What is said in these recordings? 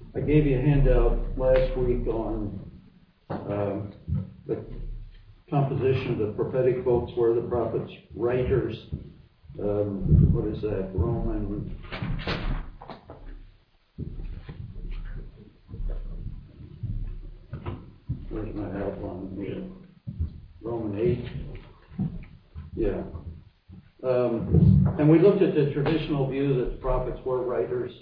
I gave you a handout last week on the composition of the prophetic books, where the prophets, writers, what is that, Roman, where's my outline here? Roman 8. Yeah. And we looked at the traditional view that the prophets were writers.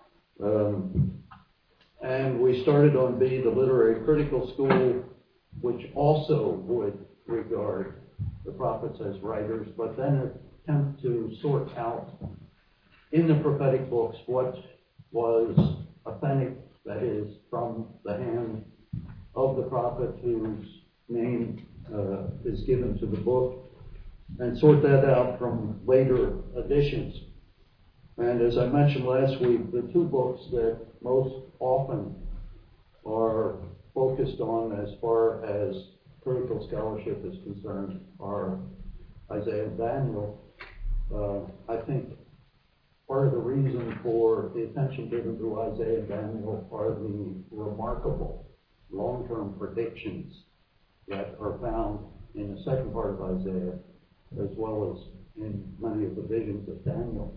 And we started on B, the literary critical school, which also would regard the prophets as writers, but then attempt to sort out in the prophetic books what was authentic, that is, from the hand of the prophet whose name is given to the book, and sort that out from later editions. And as I mentioned last week, the two books that most often are focused on as far as critical scholarship is concerned are Isaiah and Daniel. I think part of the reason for the attention given to Isaiah and Daniel are the remarkable long-term predictions that are found in the second part of Isaiah, as well as in many of the visions of Daniel.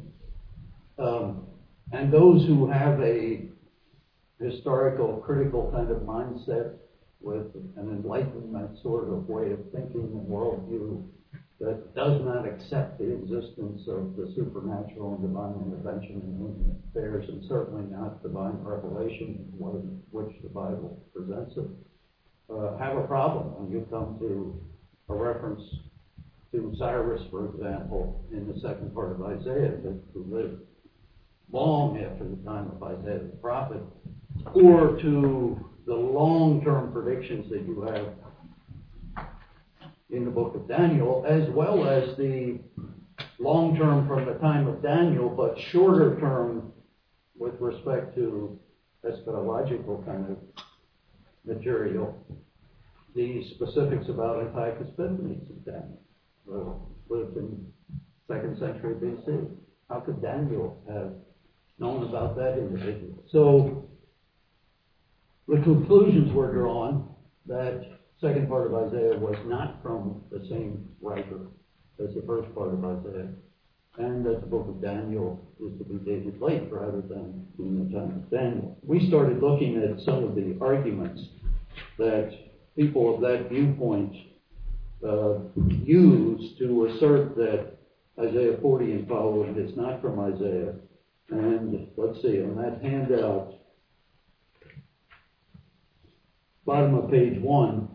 And those who have a historical, critical kind of mindset with an enlightenment sort of way of thinking and worldview that does not accept the existence of the supernatural and divine intervention in human affairs, and certainly not divine revelation, which the Bible presents it, have a problem when you come to a reference to Cyrus, for example, in the second part of Isaiah, who lived long after the time of Isaiah the prophet, or to the long-term predictions that you have in the book of Daniel, as well as the long-term from the time of Daniel, but shorter-term with respect to eschatological kind of material, the specifics about Antiochus Epiphanes of Daniel, lived in 2nd century BC. How could Daniel have known about that individual? So the conclusions were drawn that second part of Isaiah was not from the same writer as the first part of Isaiah, and that the book of Daniel is to be dated late rather than in the time of Daniel. We started looking at some of the arguments that people of that viewpoint use to assert that Isaiah 40 and following is not from Isaiah. And let's see, on that handout, bottom of page 1,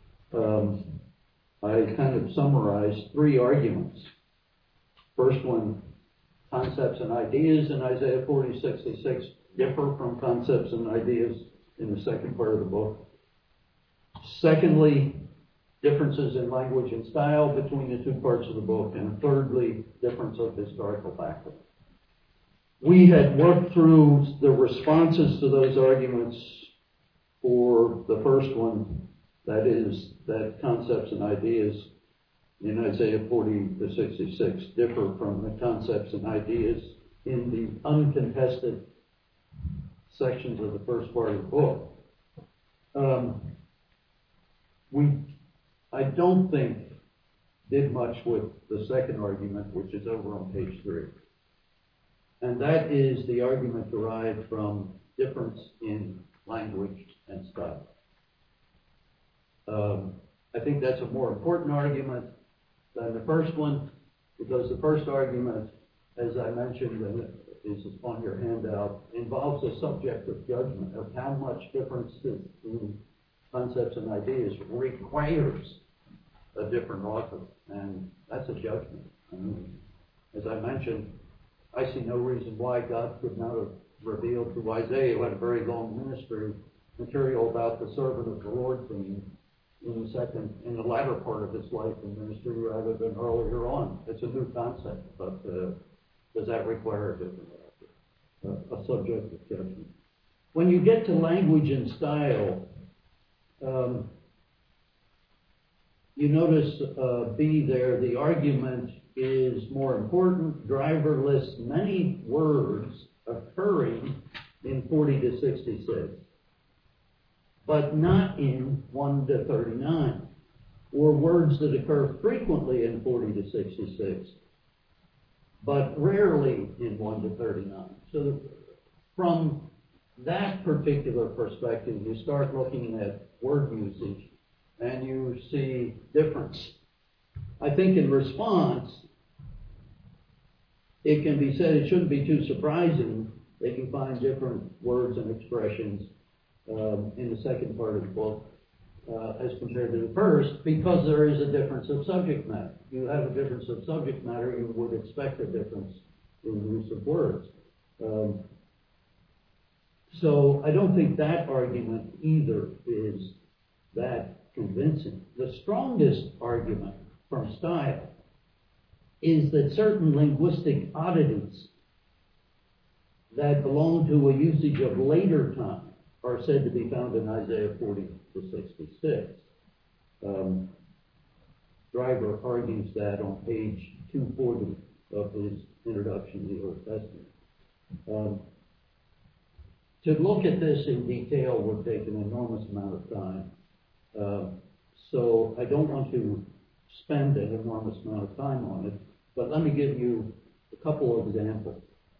I kind of summarized 3 arguments. First one, concepts and ideas in Isaiah 40:66 differ from concepts and ideas in the second part of the book. Secondly, differences in language and style between the two parts of the book. And thirdly, difference of historical background. We had worked through the responses to those arguments for the first one, that is, that concepts and ideas in Isaiah 40:66 differ from the concepts and ideas in the uncontested sections of the first part of the book. I don't think did much with the second argument, which is over on page 3. And that is the argument derived from difference in language and style. I think that's a more important argument than the first one, because the first argument, as I mentioned, and is on your handout, involves a subjective judgment of how much difference in concepts and ideas requires a different author, and that's a judgment. I mean, as I mentioned, I see no reason why God could not have revealed to Isaiah, who had a very long ministry, material about the servant of the Lord theme in the latter part of his life and ministry rather than earlier on. It's a new concept, but does that require a different author? A subjective judgment. When you get to language and style, you notice B there, the argument is more important. Driver lists many words occurring in 40 to 66, but not in 1 to 39, or words that occur frequently in 40 to 66, but rarely in 1 to 39. So from that particular perspective, you start looking at word usage and you see difference. I think in response, it can be said it shouldn't be too surprising that you find different words and expressions in the second part of the book as compared to the first, because there is a difference of subject matter. You have a difference of subject matter, you would expect a difference in the use of words. So I don't think that argument either is that convincing. The strongest argument from style is that certain linguistic oddities that belong to a usage of later time are said to be found in Isaiah 40 to 66. Driver argues that on page 240 of his introduction to the Old Testament. To look at this in detail would take an enormous amount of time. So I don't want to spend an enormous amount of time on it, but let me give you a couple of examples.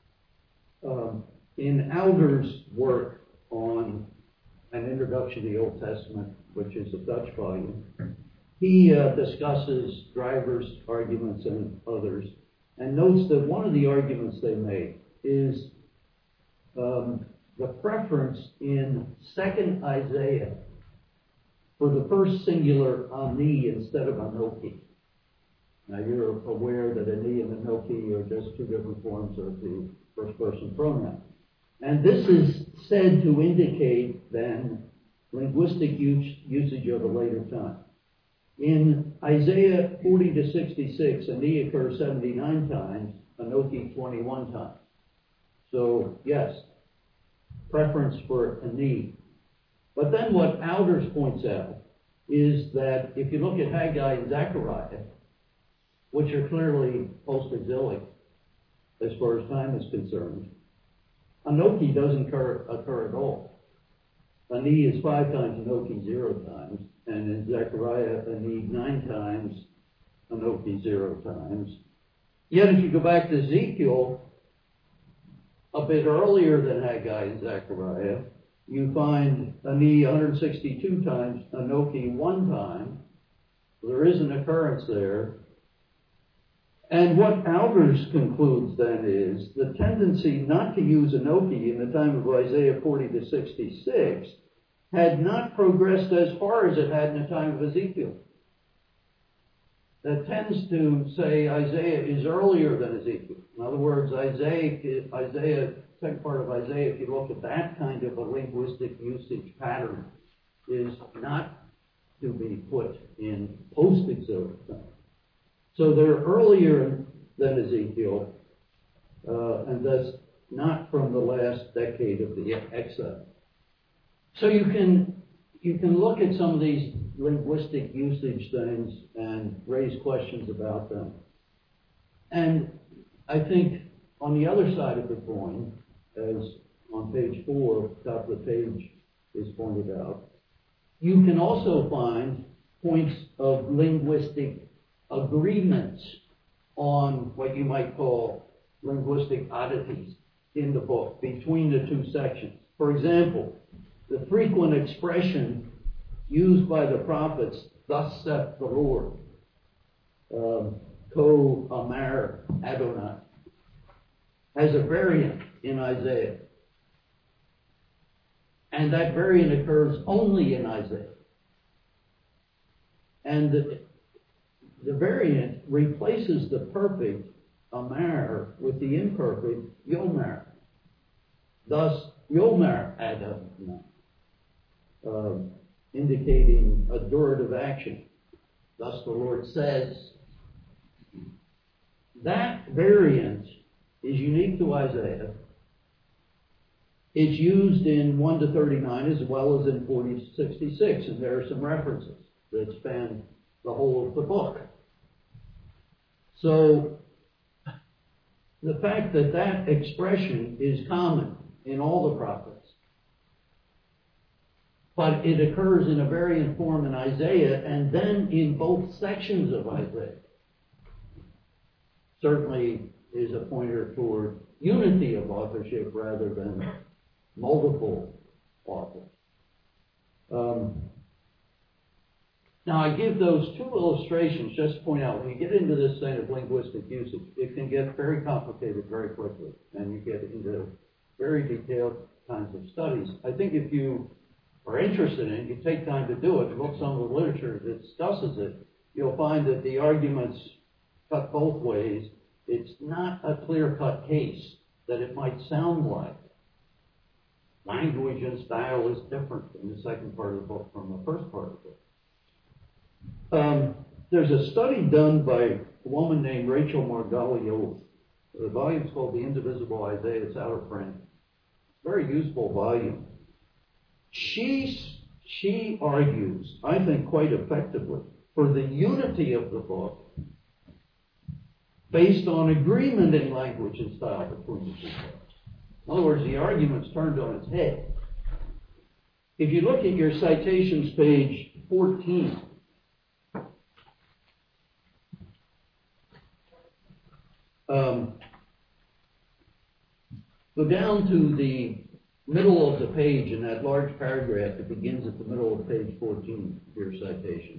In Alder's work on an introduction to the Old Testament, which is a Dutch volume, he discusses Driver's arguments and others, and notes that one of the arguments they make is the preference in 2nd Isaiah for the first singular ani instead of anoki. Now you're aware that ani and anoki are just two different forms of the first person pronoun. And this is said to indicate then linguistic usage of a later time. In Isaiah 40 to 66, ani occurs 79 times, anoki 21 times. So yes, preference for ani. But then what Alders points out is that if you look at Haggai and Zechariah, which are clearly post-exilic as far as time is concerned, anoki doesn't occur at all. Ani is 5 times, anoki 0 times, and in Zechariah, ani 9 times, anoki 0 times. Yet if you go back to Ezekiel, a bit earlier than Haggai and Zechariah, you find ani 162 times, anoki 1 time. There is an occurrence there. And what Alders concludes then is the tendency not to use anoki in the time of Isaiah 40 to 66 had not progressed as far as it had in the time of Ezekiel. That tends to say Isaiah is earlier than Ezekiel. In other words, Isaiah, second part of Isaiah, if you look at that kind of a linguistic usage pattern, is not to be put in post-exilic time. So they're earlier than Ezekiel, and thus not from the last decade of the exile. So you can look at some of these linguistic usage things and raise questions about them. And I think on the other side of the coin, as on page 4, top of the page is pointed out, you can also find points of linguistic agreements on what you might call linguistic oddities in the book between the two sections. For example, the frequent expression used by the prophets, "Thus saith the Lord," Ko Amar Adonai, has a variant in Isaiah. And that variant occurs only in Isaiah. And the variant replaces the perfect Amar with the imperfect Yomar. Thus, Yomar Adonai, indicating a durative action. Thus the Lord says. That variant is unique to Isaiah. It's used in 1 to 39 as well as in 40 to 66, and there are some references that span the whole of the book. So the fact that that expression is common in all the prophets. But it occurs in a variant form in Isaiah and then in both sections of Isaiah. Certainly is a pointer toward unity of authorship rather than multiple authors. Now, I give those two illustrations just to point out, when you get into this kind of linguistic usage, it can get very complicated very quickly, and you get into very detailed kinds of studies. I think if you are interested in it, you take time to do it, look some of the literature that discusses it, you'll find that the arguments cut both ways. It's not a clear-cut case that it might sound like. Language and style is different in the second part of the book from the first part of the book. There's a study done by a woman named Rachel Margolio. The volume's called The Indivisible Isaiah. It's out of print. Very useful volume. She argues, I think quite effectively, for the unity of the book based on agreement in language and style between the two parts. In other words, the argument's turned on its head. If you look at your citations, page 14, go down to the middle of the page in that large paragraph that begins at the middle of page 14 of your citation.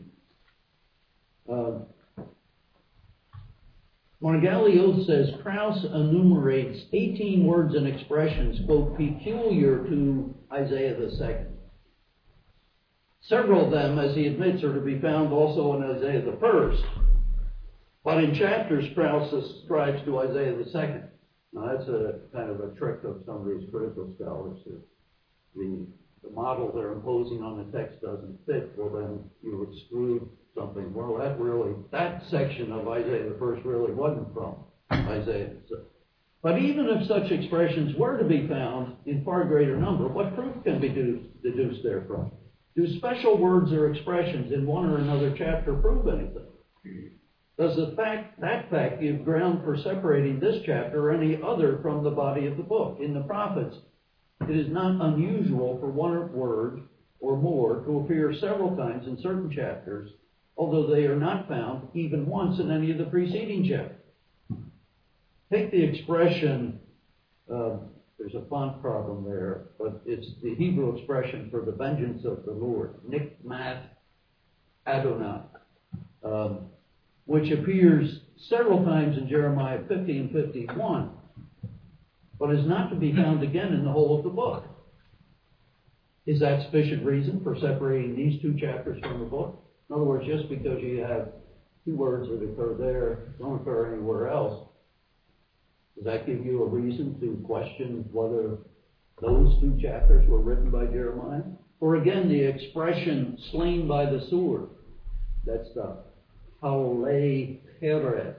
Margolio says Krauss enumerates 18 words and expressions, quote, peculiar to Isaiah the second. Several of them, as he admits, are to be found also in Isaiah the first. But in chapters, Krauss ascribes to Isaiah the second. Now, that's a kind of a trick of some of these critical scholars. The model they're imposing on the text doesn't fit, well, then you exclude something. Well, that section of Isaiah the first really wasn't from Isaiah the second. But even if such expressions were to be found in far greater number, what proof can be deduced therefrom? Do special words or expressions in one or another chapter prove anything? Does that fact give ground for separating this chapter or any other from the body of the book? In the prophets, it is not unusual for one word or more to appear several times in certain chapters, although they are not found even once in any of the preceding chapters. Take the expression, there's a font problem there, but it's the Hebrew expression for the vengeance of the Lord, Nikmat Adonai, which appears several times in Jeremiah 50 and 51, but is not to be found again in the whole of the book. Is that sufficient reason for separating these two chapters from the book? In other words, just because you have two words that occur there, don't occur anywhere else, does that give you a reason to question whether those two chapters were written by Jeremiah? Or again, the expression slain by the sword, that's the Haolei Heret,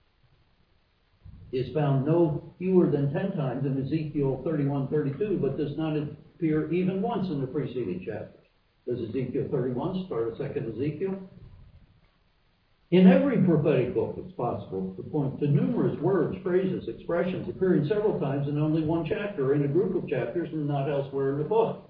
is found no fewer than 10 times in Ezekiel 31:32, but does not appear even once in the preceding chapters. Does Ezekiel 31 start a second Ezekiel? In every prophetic book, it's possible to point to numerous words, phrases, expressions appearing several times in only one chapter, or in a group of chapters, and not elsewhere in the book.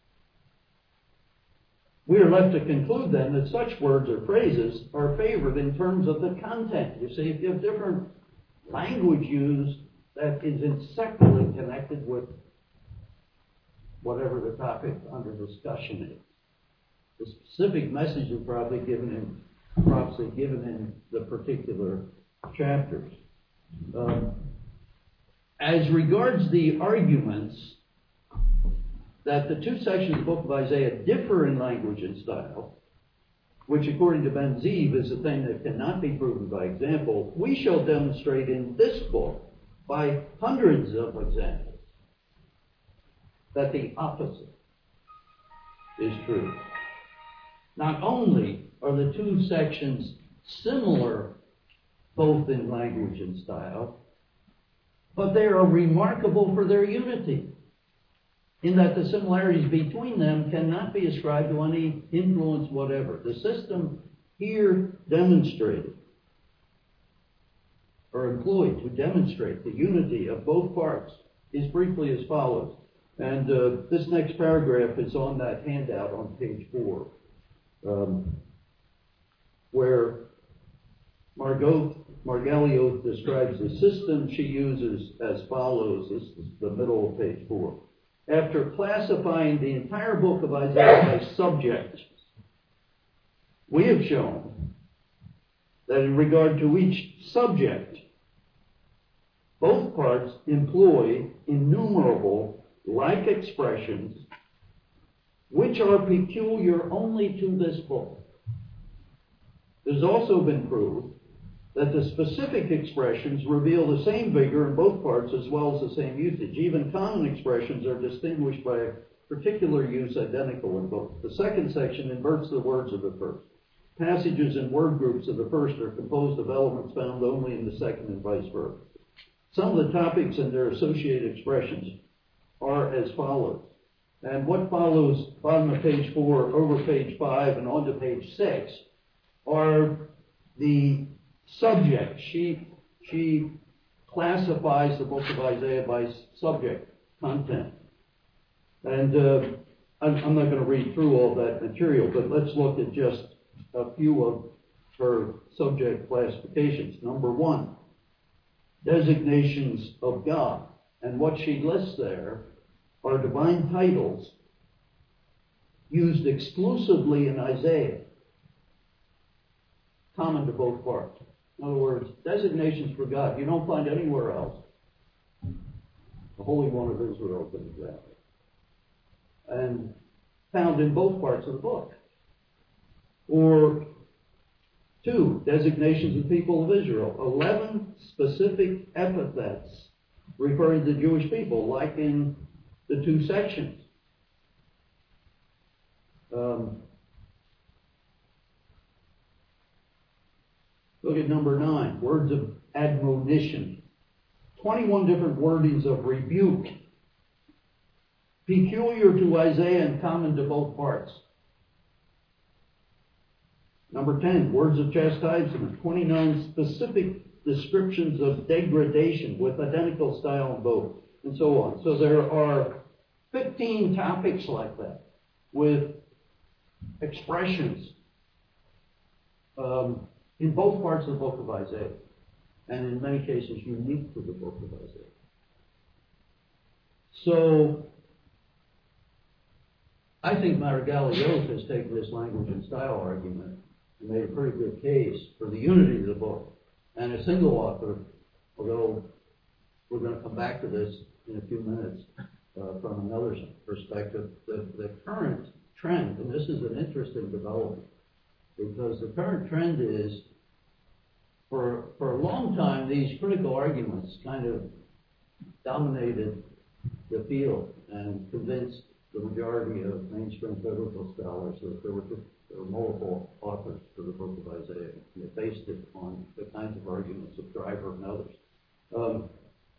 We are left to conclude then that such words or phrases are favored in terms of the content. You see, if you have different language used that is inseparably connected with whatever the topic under discussion is. The specific message is probably given in the particular chapters. As regards the arguments that the two sections of the book of Isaiah differ in language and style, which according to Ben Zeev is a thing that cannot be proven by example, we shall demonstrate in this book by hundreds of examples that the opposite is true. Not only are the two sections similar both in language and style, but they are remarkable for their unity, in that the similarities between them cannot be ascribed to any influence whatever. The system here demonstrated, or employed to demonstrate the unity of both parts, is briefly as follows. And this next paragraph is on that handout on page 4, where Margalioth describes the system she uses as follows. This is the middle of page 4. After classifying the entire book of Isaiah by subject, we have shown that in regard to each subject, both parts employ innumerable like expressions which are peculiar only to this book. It has also been proved that the specific expressions reveal the same vigor in both parts as well as the same usage. Even common expressions are distinguished by a particular use identical in both. The second section inverts the words of the first. Passages and word groups of the first are composed of elements found only in the second and vice versa. Some of the topics and their associated expressions are as follows. And what follows, bottom of page 4, over page 5, and onto page 6, are the subject. She classifies the book of Isaiah by subject, content. And I'm not going to read through all that material, but let's look at just a few of her subject classifications. Number 1, designations of God. And what she lists there are divine titles used exclusively in Isaiah, common to both parts. In other words, designations for God you don't find anywhere else. The Holy One of Israel, for example, and found in both parts of the book. Or 2, designations of people of Israel. 11 specific epithets referring to the Jewish people, like in the 2 sections. Look at number 9, words of admonition. 21 different wordings of rebuke, peculiar to Isaiah and common to both parts. Number 10, words of chastisement. 29 specific descriptions of degradation with identical style in both, and so on. So there are 15 topics like that with expressions in both parts of the book of Isaiah, and in many cases unique to the book of Isaiah. So I think Margalioth has taken this language and style argument and made a pretty good case for the unity of the book. And a single author, although we're going to come back to this in a few minutes from another perspective, the current trend, and this is an interesting development, because the current trend is, for a long time, these critical arguments kind of dominated the field and convinced the majority of mainstream biblical scholars that there were multiple authors to the book of Isaiah, and they based it on the kinds of arguments of Driver and others.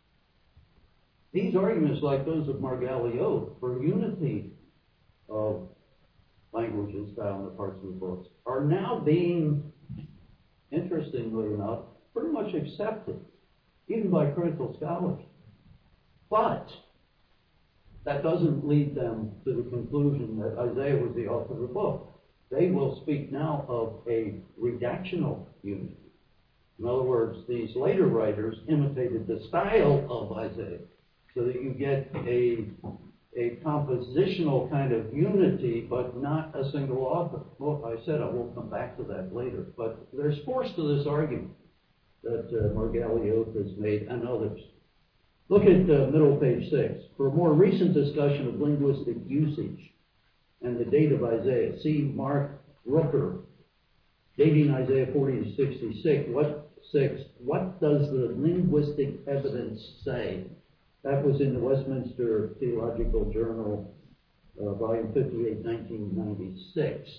These arguments, like those of Margalioth, for unity of language and style in the parts of the books, are now being, interestingly enough, pretty much accepted, even by critical scholars. But that doesn't lead them to the conclusion that Isaiah was the author of the book. They will speak now of a redactional unity. In other words, these later writers imitated the style of Isaiah, so that you get a compositional kind of unity, but not a single author. Well, I said I will come back to that later, but there's force to this argument that Margalioth has made, and others. Look at middle page 6. For a more recent discussion of linguistic usage and the date of Isaiah, see Mark Rooker, dating Isaiah 40 to 66. What does the linguistic evidence say? That was in the Westminster Theological Journal, volume 58, 1996.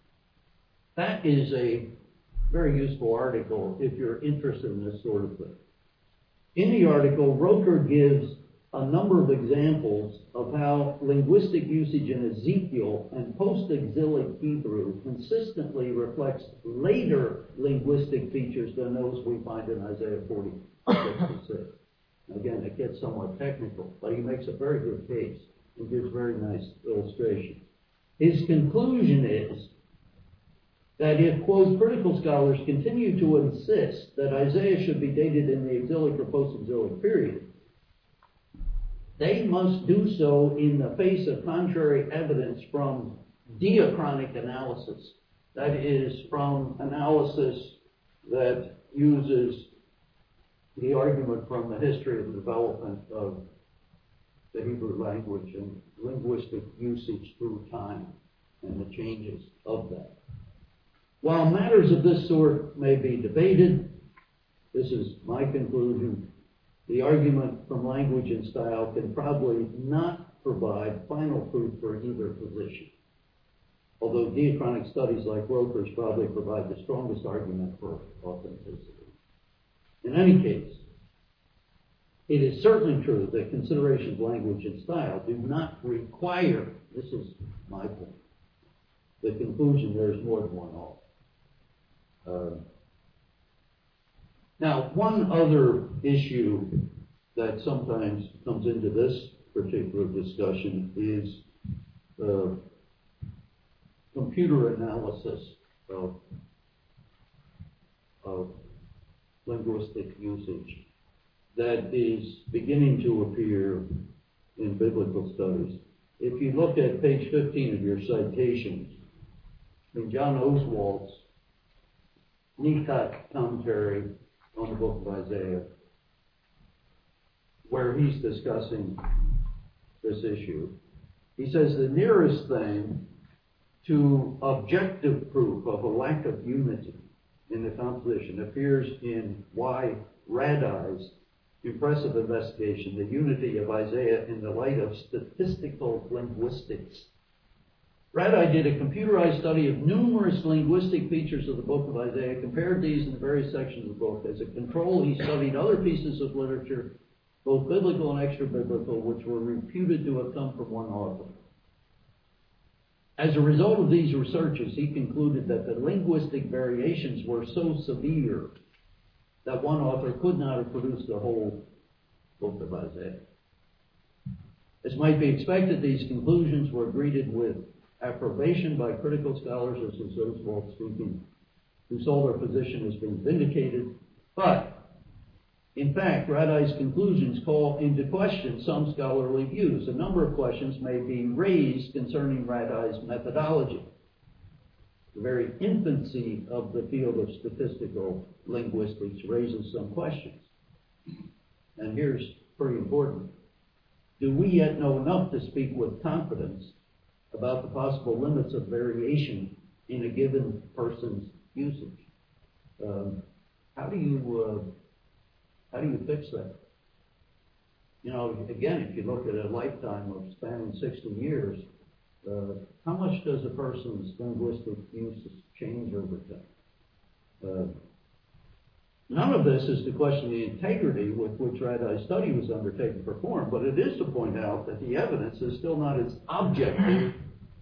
That is a very useful article if you're interested in this sort of thing. In the article, Roker gives a number of examples of how linguistic usage in Ezekiel and post-exilic Hebrew consistently reflects later linguistic features than those we find in Isaiah 40:66. Again, it gets somewhat technical, but he makes a very good case. and gives very nice illustration. His conclusion is that if, quote, critical scholars continue to insist that Isaiah should be dated in the exilic or post-exilic period, they must do so in the face of contrary evidence from diachronic analysis. That is, from analysis that uses the argument from the history of the development of the Hebrew language and linguistic usage through time and the changes of that. While matters of this sort may be debated, this is my conclusion, the argument from language and style can probably not provide final proof for either position, although diachronic studies like Roper's probably provide the strongest argument for authenticity. In any case, it is certainly true that considerations of language and style do not require, this is my point, the conclusion there's more than one author. Now, one other issue that sometimes comes into this particular discussion is computer analysis of linguistic usage that is beginning to appear in biblical studies. If you look at page 15 of your citations, in John Oswald's Nikot commentary on the book of Isaiah, where he's discussing this issue, he says the nearest thing to objective proof of a lack of unity in the composition appears in Y. Radai's impressive investigation, The Unity of Isaiah in the Light of Statistical Linguistics. Radai did a computerized study of numerous linguistic features of the book of Isaiah, compared these in the various sections of the book. As a control, he studied other pieces of literature, both biblical and extra-biblical, which were reputed to have come from one author. As a result of these researches, he concluded that the linguistic variations were so severe that one author could not have produced the whole book of Isaiah. As might be expected, these conclusions were greeted with approbation by critical scholars, as is Oswald speaking, who saw their position as being vindicated. But, in fact, Radai's conclusions call into question some scholarly views. A number of questions may be raised concerning Radai's methodology. The very infancy of the field of statistical linguistics raises some questions. And here's pretty important. Do we yet know enough to speak with confidence about the possible limits of variation in a given person's usage? How do you fix that? You know, again, if you look at a lifetime of spanning 60 years, how much does a person's linguistic use change over time? None of this is to question the integrity with which Radai's study was undertaken and performed, but it is to point out that the evidence is still not as objective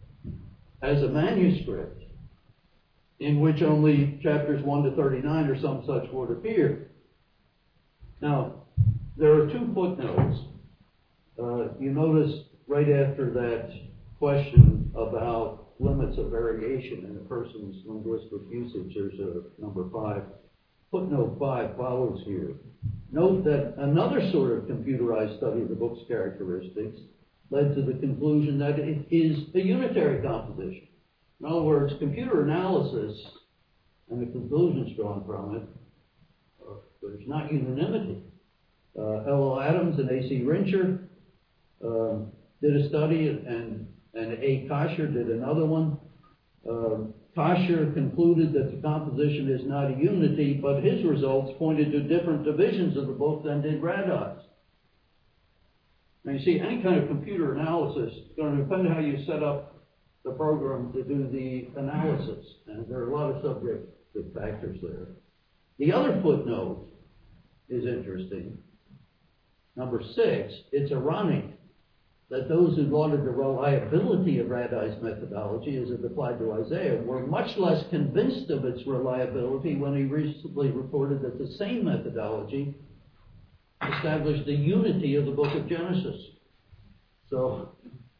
as a manuscript in which only chapters 1 to 39 or some such would appear. Now, there are two footnotes. You notice right after that question about limits of variation in a person's linguistic usage, there's a number 5. Footnote 5 follows here. Note that another sort of computerized study of the book's characteristics led to the conclusion that it is a unitary composition. In other words, computer analysis and the conclusions drawn from it, there's not unanimity. L.L. Adams and A.C. Rincher did a study, and A. Kosher did another one. Kosher concluded that the composition is not a unity, but his results pointed to different divisions of the book than did Radai's. Now you see, any kind of computer analysis is going to depend on how you set up the program to do the analysis, and there are a lot of subjective factors there. The other footnote is interesting. Number 6, it's ironic that those who lauded the reliability of Radai's methodology as it applied to Isaiah were much less convinced of its reliability when he recently reported that the same methodology established the unity of the book of Genesis. So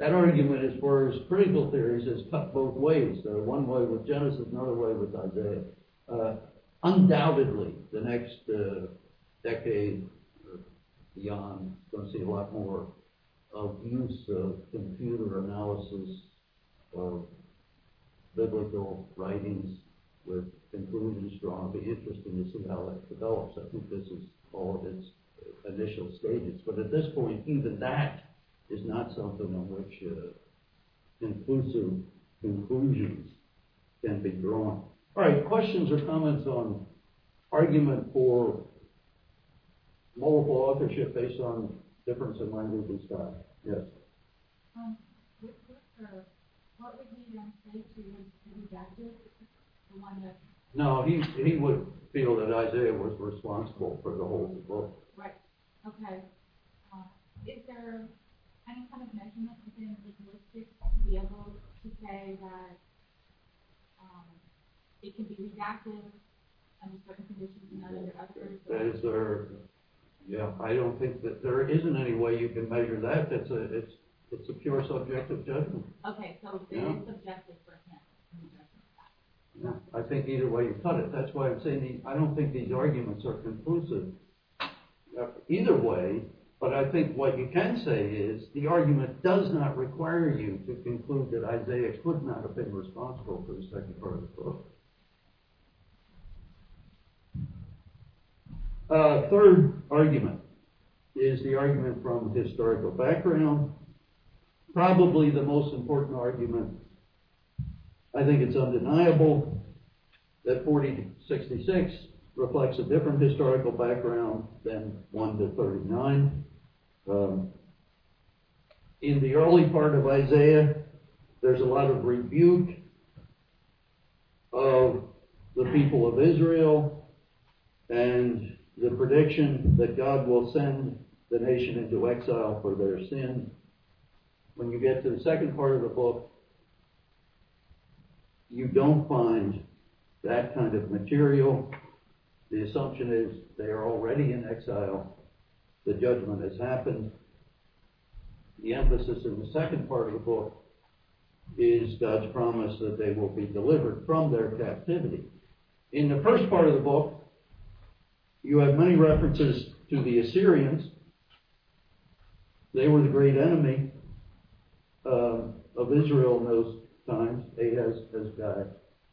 that argument, as far as critical theories, is cut both ways. One way with Genesis, another way with Isaiah. Undoubtedly, the next decade or beyond is going to see a lot more of use of computer analysis of biblical writings with conclusions drawn. It'll be interesting to see how that develops. I think this is all of its initial stages. But at this point, even that is not something on which conclusive conclusions can be drawn. All right, questions or comments on argument for multiple authorship based on difference in language and style? Yes. What would he then say to his redacted? The one that... No, he would feel that Isaiah was responsible for the whole book. Right. Okay. Is there any kind of measurement within linguistics to be able to say that it can be redacted under certain conditions and not under others? Is there? Yeah, I don't think that there isn't any way you can measure that. It's a pure subjective judgment. Okay, so it is subjective for him. Yeah, I think either way you cut it. That's why I'm saying I don't think these arguments are conclusive either way, but I think what you can say is the argument does not require you to conclude that Isaiah could not have been responsible for the second part of the book. Third argument is the argument from historical background. Probably the most important argument. I think it's undeniable that 40 to 66 reflects a different historical background than 1 to 39. In the early part of Isaiah, there's a lot of rebuke of the people of Israel and the prediction that God will send the nation into exile for their sin. When you get to the second part of the book, you don't find that kind of material. The assumption is they are already in exile. The judgment has happened. The emphasis in the second part of the book is God's promise that they will be delivered from their captivity. In the first part of the book, you have many references to the Assyrians. They were the great enemy of Israel in those times. Ahaz died.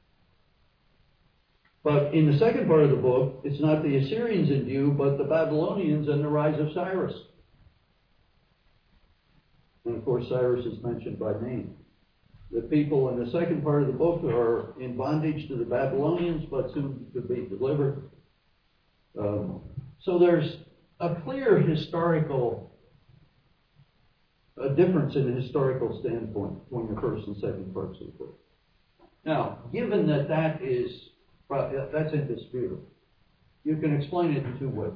But in the second part of the book, it's not the Assyrians in view, but the Babylonians and the rise of Cyrus. And of course, Cyrus is mentioned by name. The people in the second part of the book are in bondage to the Babylonians, but soon to be delivered. So there's a clear historical difference in the historical standpoint between the first and second parts of the book. Now, given that that's indisputable, you can explain it in two ways.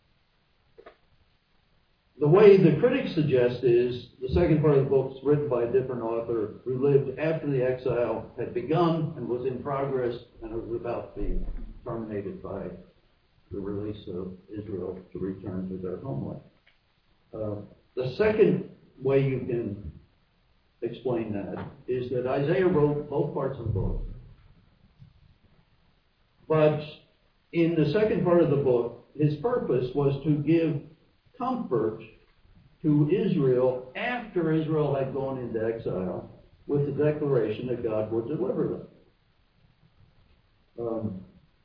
The way the critics suggest is the second part of the book is written by a different author who lived after the exile had begun and was in progress and was about to be terminated by the release of Israel to return to their homeland. The second way you can explain that is that Isaiah wrote both parts of the book. But in the second part of the book, his purpose was to give comfort to Israel after Israel had gone into exile with the declaration that God would deliver them.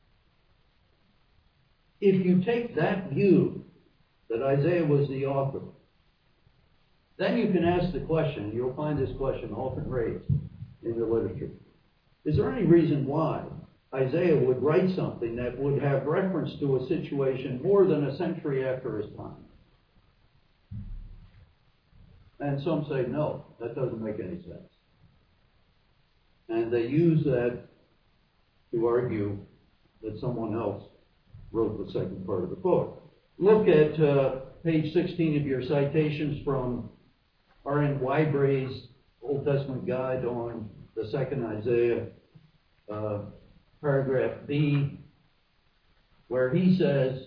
If you take that view that Isaiah was the author, then you can ask the question, you'll find this question often raised in the literature. Is there any reason why Isaiah would write something that would have reference to a situation more than a century after his time? And some say, no, that doesn't make any sense. And they use that to argue that someone else wrote the second part of the book. Look at page 16 of your citations from R.N. Wybray's Old Testament Guide on the second Isaiah, paragraph B, where he says,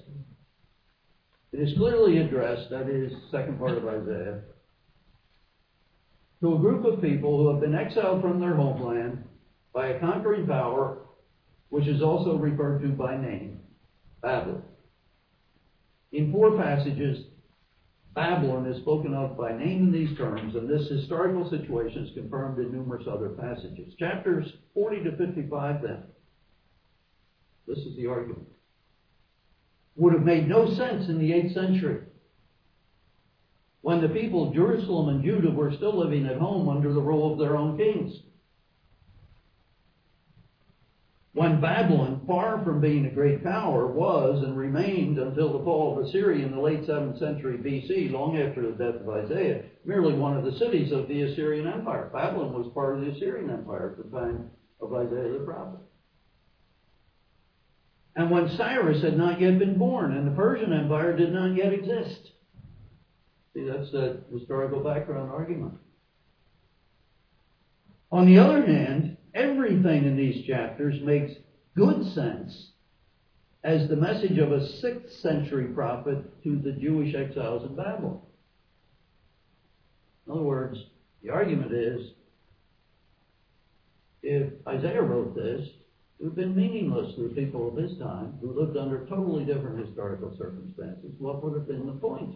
it is clearly addressed, that is, second part of Isaiah, to a group of people who have been exiled from their homeland by a conquering power, which is also referred to by name, Babylon. In 4 passages, Babylon is spoken of by name in these terms, and this historical situation is confirmed in numerous other passages. Chapters 40 to 55, then, this is the argument, would have made no sense in the 8th century, when the people of Jerusalem and Judah were still living at home under the rule of their own kings. When Babylon, far from being a great power, was and remained until the fall of Assyria in the late 7th century BC, long after the death of Isaiah, merely one of the cities of the Assyrian Empire. Babylon was part of the Assyrian Empire at the time of Isaiah the prophet. And when Cyrus had not yet been born, and the Persian Empire did not yet exist. See, that's the historical background argument. On the other hand, everything in these chapters makes good sense as the message of a 6th century prophet to the Jewish exiles in Babylon. In other words, the argument is, if Isaiah wrote this, it would have been meaningless to the people of his time who lived under totally different historical circumstances. What would have been the point?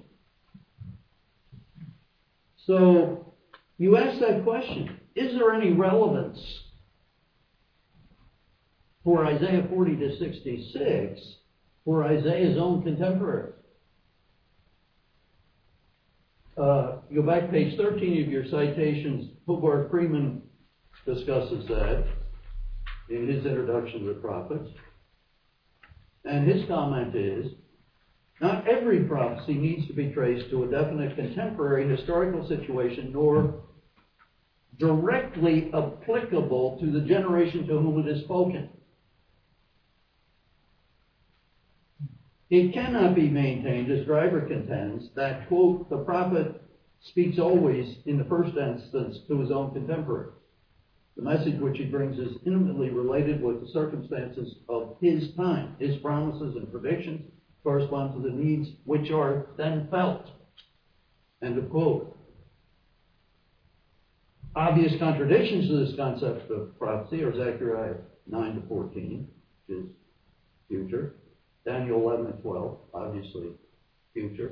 So, you ask that question, is there any relevance for Isaiah 40 to 66 for Isaiah's own contemporaries? Go back to page 13 of your citations. Hobart Freeman discusses that in his introduction to the prophets. And his comment is, not every prophecy needs to be traced to a definite contemporary historical situation, nor directly applicable to the generation to whom it is spoken. It cannot be maintained, as Driver contends, that, quote, the prophet speaks always, in the first instance, to his own contemporaries. The message which he brings is intimately related with the circumstances of his time. His promises and predictions correspond to the needs which are then felt. End of quote. Obvious contradictions to this concept of prophecy are Zechariah 9 to 14, which is future. Daniel 11 and 12, obviously future.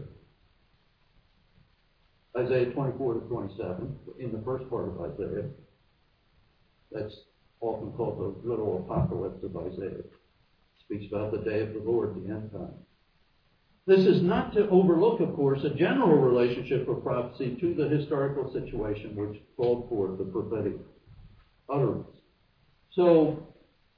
Isaiah 24 to 27, in the first part of Isaiah. That's often called the little apocalypse of Isaiah. It speaks about the day of the Lord, the end time. This is not to overlook, of course, a general relationship of prophecy to the historical situation which called for the prophetic utterance. So,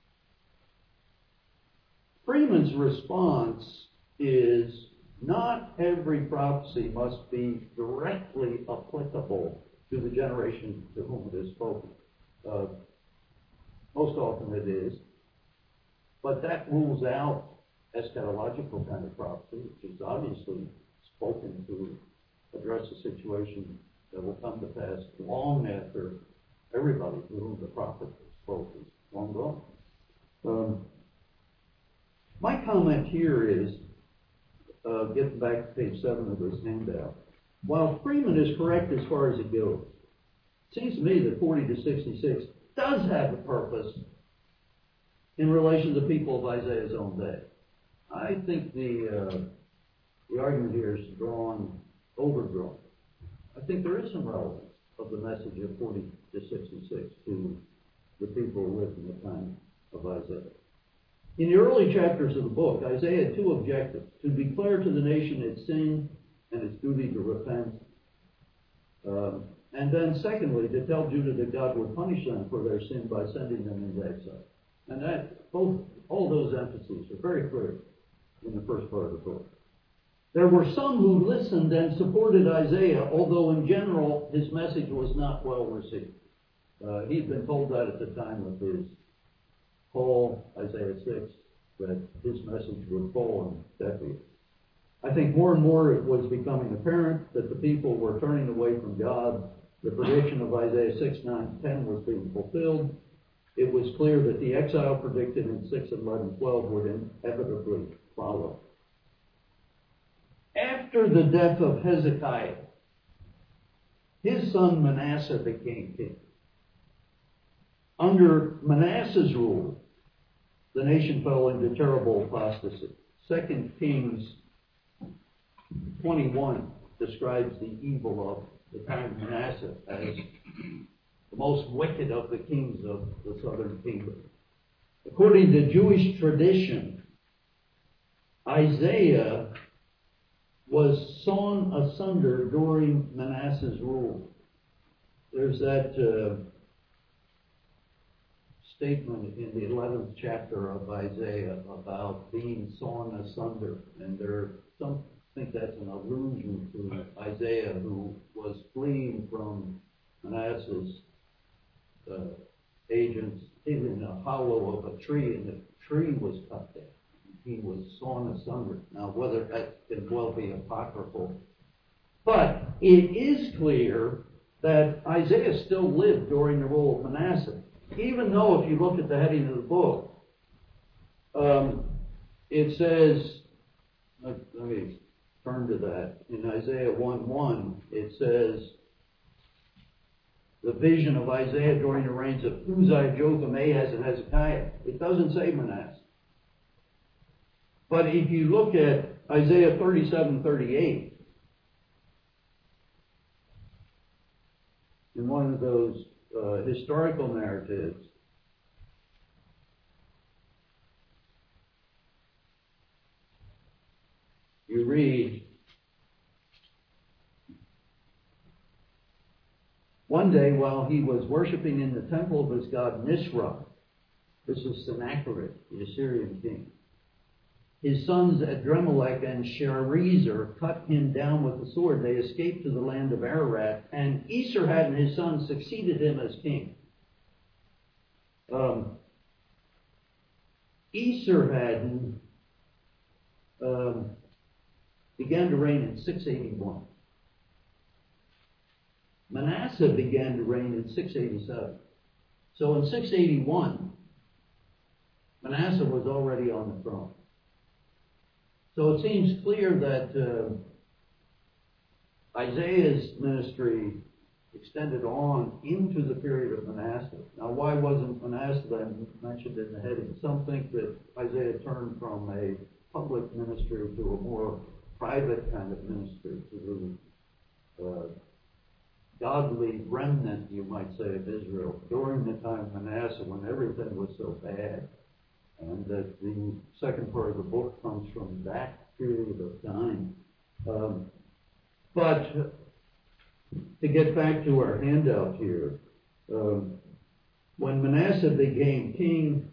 Freeman's response is not every prophecy must be directly applicable to the generation to whom it is spoken. Most often it is. But that rules out eschatological kind of prophecy, which is obviously spoken to address a situation that will come to pass long after everybody to whom the prophet spoke is long gone. My comment here is, getting back to page 7 of this handout, while Freeman is correct as far as it goes, it seems to me that 40 to 66 does have a purpose in relation to the people of Isaiah's own day. I think the argument here is overdrawn. I think there is some relevance of the message of 40 to 66 to the people who lived in the time of Isaiah. In the early chapters of the book, Isaiah had 2 objectives: to declare to the nation its sin and its duty to repent, and then secondly, to tell Judah that God would punish them for their sin by sending them into exile. And all those emphases are very clear in the first part of the book. There were some who listened and supported Isaiah, although in general his message was not well received. He'd been told that at the time of his call, Isaiah 6, that his message would fall on deaf ears. I think more and more it was becoming apparent that the people were turning away from God. The prediction of Isaiah 6, 9, 10 was being fulfilled. It was clear that the exile predicted in 6, 11, 12 would inevitably follow. After the death of Hezekiah, his son Manasseh became king. Under Manasseh's rule, the nation fell into terrible apostasy. 2 Kings 21 describes the evil of the time of Manasseh as the most wicked of the kings of the southern kingdom. According to Jewish tradition, Isaiah was sawn asunder during Manasseh's rule. There's that statement in the 11th chapter of Isaiah about being sawn asunder, and some think that's an allusion to Isaiah, who was fleeing from Manasseh's agents in a hollow of a tree, and the tree was cut down. He was sawn asunder. Now, whether that can well be apocryphal, but it is clear that Isaiah still lived during the rule of Manasseh. Even though, if you look at the heading of the book, it says, let me turn to that. In Isaiah 1:1, it says, the vision of Isaiah during the reigns of Uzziah, Jotham, Ahaz, and Hezekiah. It doesn't say Manasseh. But if you look at Isaiah 37:38, in one of those historical narratives, you read, one day while he was worshiping in the temple of his god Nisroch, this is Sennacherib, the Assyrian king, his sons Adremelech and Sharezer cut him down with the sword. They escaped to the land of Ararat, and Esarhaddon his son succeeded him as king. Esarhaddon began to reign in 681. Manasseh began to reign in 687. So in 681, Manasseh was already on the throne. So it seems clear that Isaiah's ministry extended on into the period of Manasseh. Now, why wasn't Manasseh then mentioned in the heading? Some think that Isaiah turned from a public ministry to a more private kind of ministry, to the godly remnant, you might say, of Israel during the time of Manasseh, when everything was so bad. And that the second part of the book comes from that period of time. But to get back to our handout here, when Manasseh became king,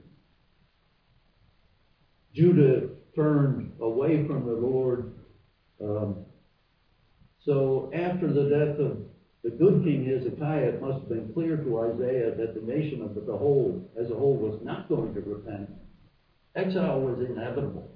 Judah turned away from the Lord. So after the death of the good king Hezekiah, it must have been clear to Isaiah that the nation as a whole was not going to repent. Exile was inevitable.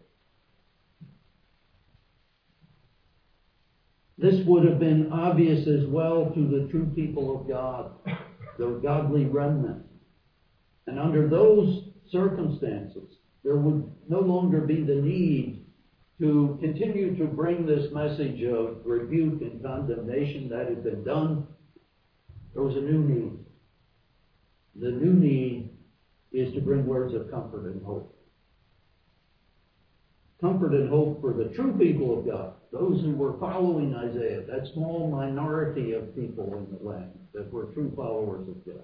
This would have been obvious as well to the true people of God, the godly remnant. And under those circumstances, there would no longer be the need to continue to bring this message of rebuke and condemnation that had been done. There was a new need. The new need is to bring words of comfort and hope. Comfort and hope for the true people of God, those who were following Isaiah, that small minority of people in the land that were true followers of God.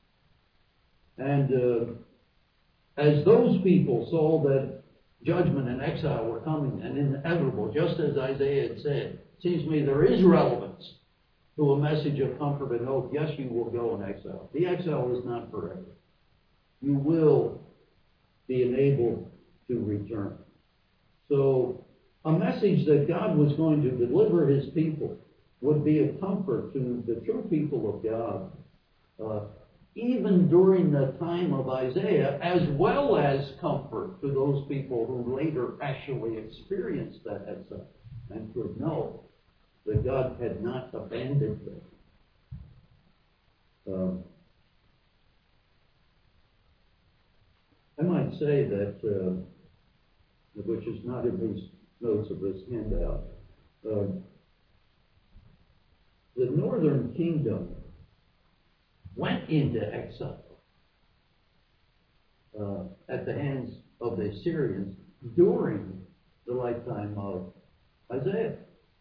And as those people saw that judgment and exile were coming and inevitable, just as Isaiah had said, it seems to me there is relevance to a message of comfort and hope. Yes, you will go in exile. The exile is not forever. You will be enabled to return. So a message that God was going to deliver his people would be a comfort to the true people of God, even during the time of Isaiah, as well as comfort to those people who later actually experienced that exile and could know that God had not abandoned them. I might say that, which is not in these notes of this handout, the northern kingdom went into exile at the hands of the Assyrians during the lifetime of Isaiah.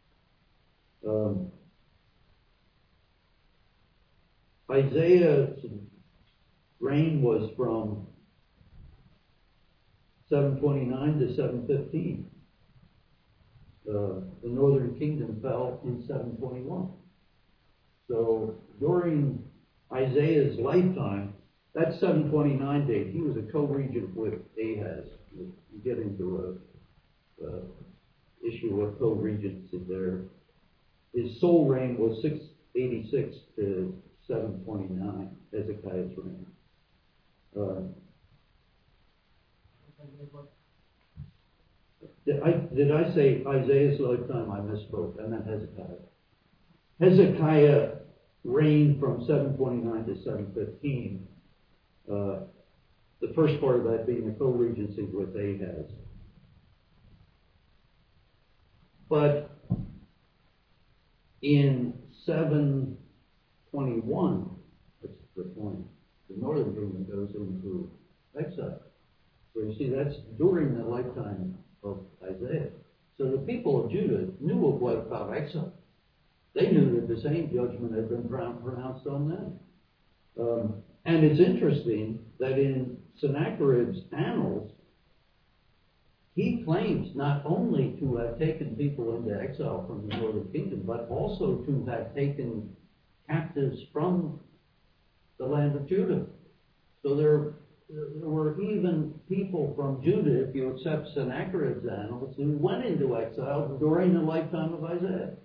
Isaiah's reign was from 729 to 715. The northern kingdom fell in 721. So during Isaiah's lifetime, that 729 date, he was a co-regent with Ahaz. You get into a issue of co-regency there. His sole reign was 686 to 729, Hezekiah's reign. Did I say Isaiah's lifetime? I misspoke. I meant Hezekiah. Hezekiah reigned from 729 to 715. The first part of that being a co-regency with Ahaz. But in 721, that's the point, the northern kingdom goes into exile. So you see, that's during the lifetime of Isaiah. So the people of Judah knew of what about exile. They knew that the same judgment had been pronounced on them. And it's interesting that in Sennacherib's annals, he claims not only to have taken people into exile from the northern kingdom, but also to have taken captives from the land of Judah. So there were even people from Judah, if you accept Sennacherib's annals, who went into exile during the lifetime of Isaiah.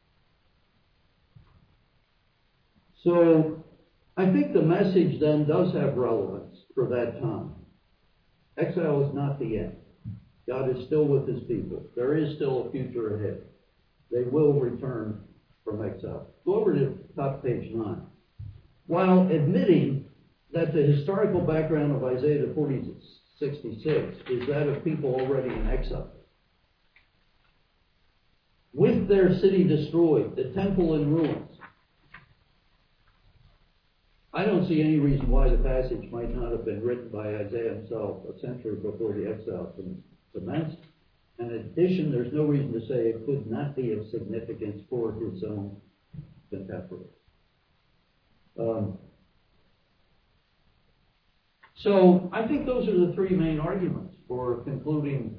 So I think the message then does have relevance for that time. Exile is not the end. God is still with his people. There is still a future ahead. They will return from exile. Go over to top page 9. While admitting that the historical background of Isaiah 40:66 is that of people already in exile, with their city destroyed, the temple in ruins, I don't see any reason why the passage might not have been written by Isaiah himself a century before the exile commenced. And in addition, there's no reason to say it could not be of significance for his own contemporaries. So I think those are the three main arguments for concluding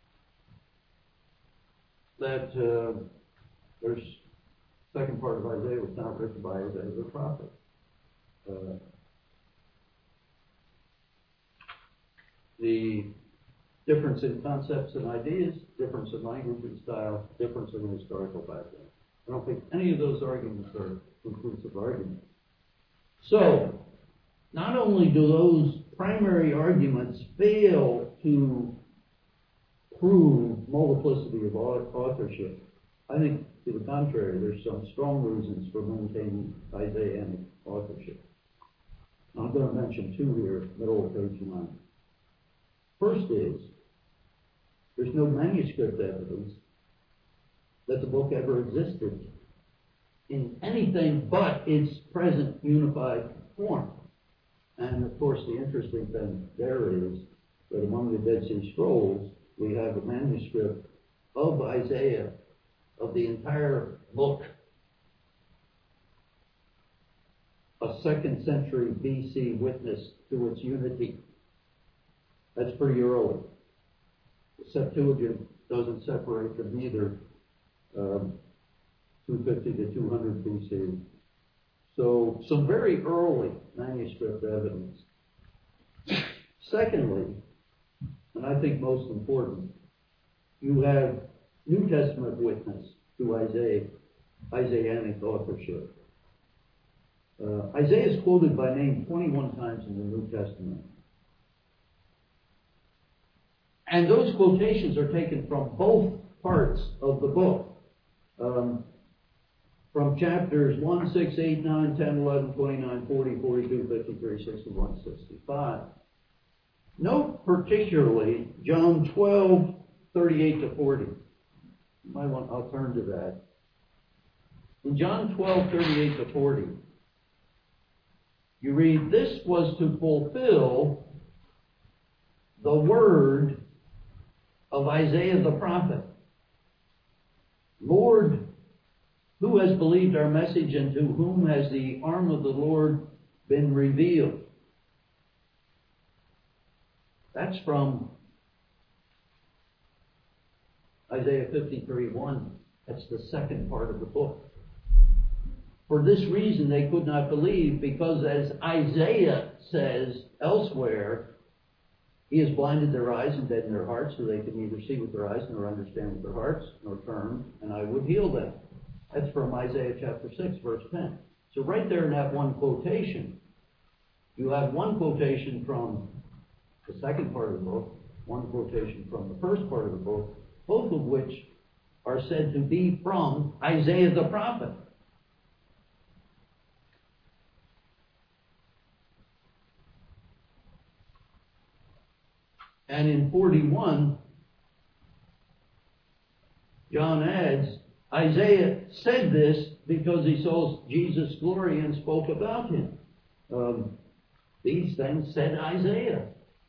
that there's second part of Isaiah was not written by Isaiah the prophet. The difference in concepts and ideas, difference in language and style, difference in historical background. I don't think any of those arguments are conclusive arguments. So, not only do those primary arguments fail to prove multiplicity of authorship, I think, to the contrary, there's some strong reasons for maintaining Isaianic authorship. I'm going to mention two here, middle of page 9. First is, there's no manuscript evidence that the book ever existed in anything but its present unified form. And of course, the interesting thing there is that among the Dead Sea Scrolls, we have a manuscript of Isaiah, of the entire book, a 2nd century BC witness to its unity. That's pretty early. The Septuagint doesn't separate them either, 250 to 200 BC. So some very early manuscript evidence. Secondly, and I think most important, you have New Testament witness to Isaianic authorship. Isaiah is quoted by name 21 times in the New Testament. And those quotations are taken from both parts of the book. From chapters 1, 6, 8, 9, 10, 11, 29, 40, 42, 53, 61, 65. Note particularly John 12, 38 to 40. I'll turn to that. In John 12:38 to 40, you read, "This was to fulfill the word of Isaiah the prophet. Lord, who has believed our message, and to whom has the arm of the Lord been revealed?" That's from Isaiah 53:1. That's the second part of the book. For this reason they could not believe, because as Isaiah says elsewhere, he has blinded their eyes and deadened their hearts, so they can neither see with their eyes nor understand with their hearts, nor turn, and I would heal them. That's from Isaiah chapter 6, verse 10. So right there in that one quotation, you have one quotation from the second part of the book, one quotation from the first part of the book, both of which are said to be from Isaiah the prophet. And in 41, John adds, Isaiah said this because he saw Jesus' glory and spoke about him. These things said Isaiah.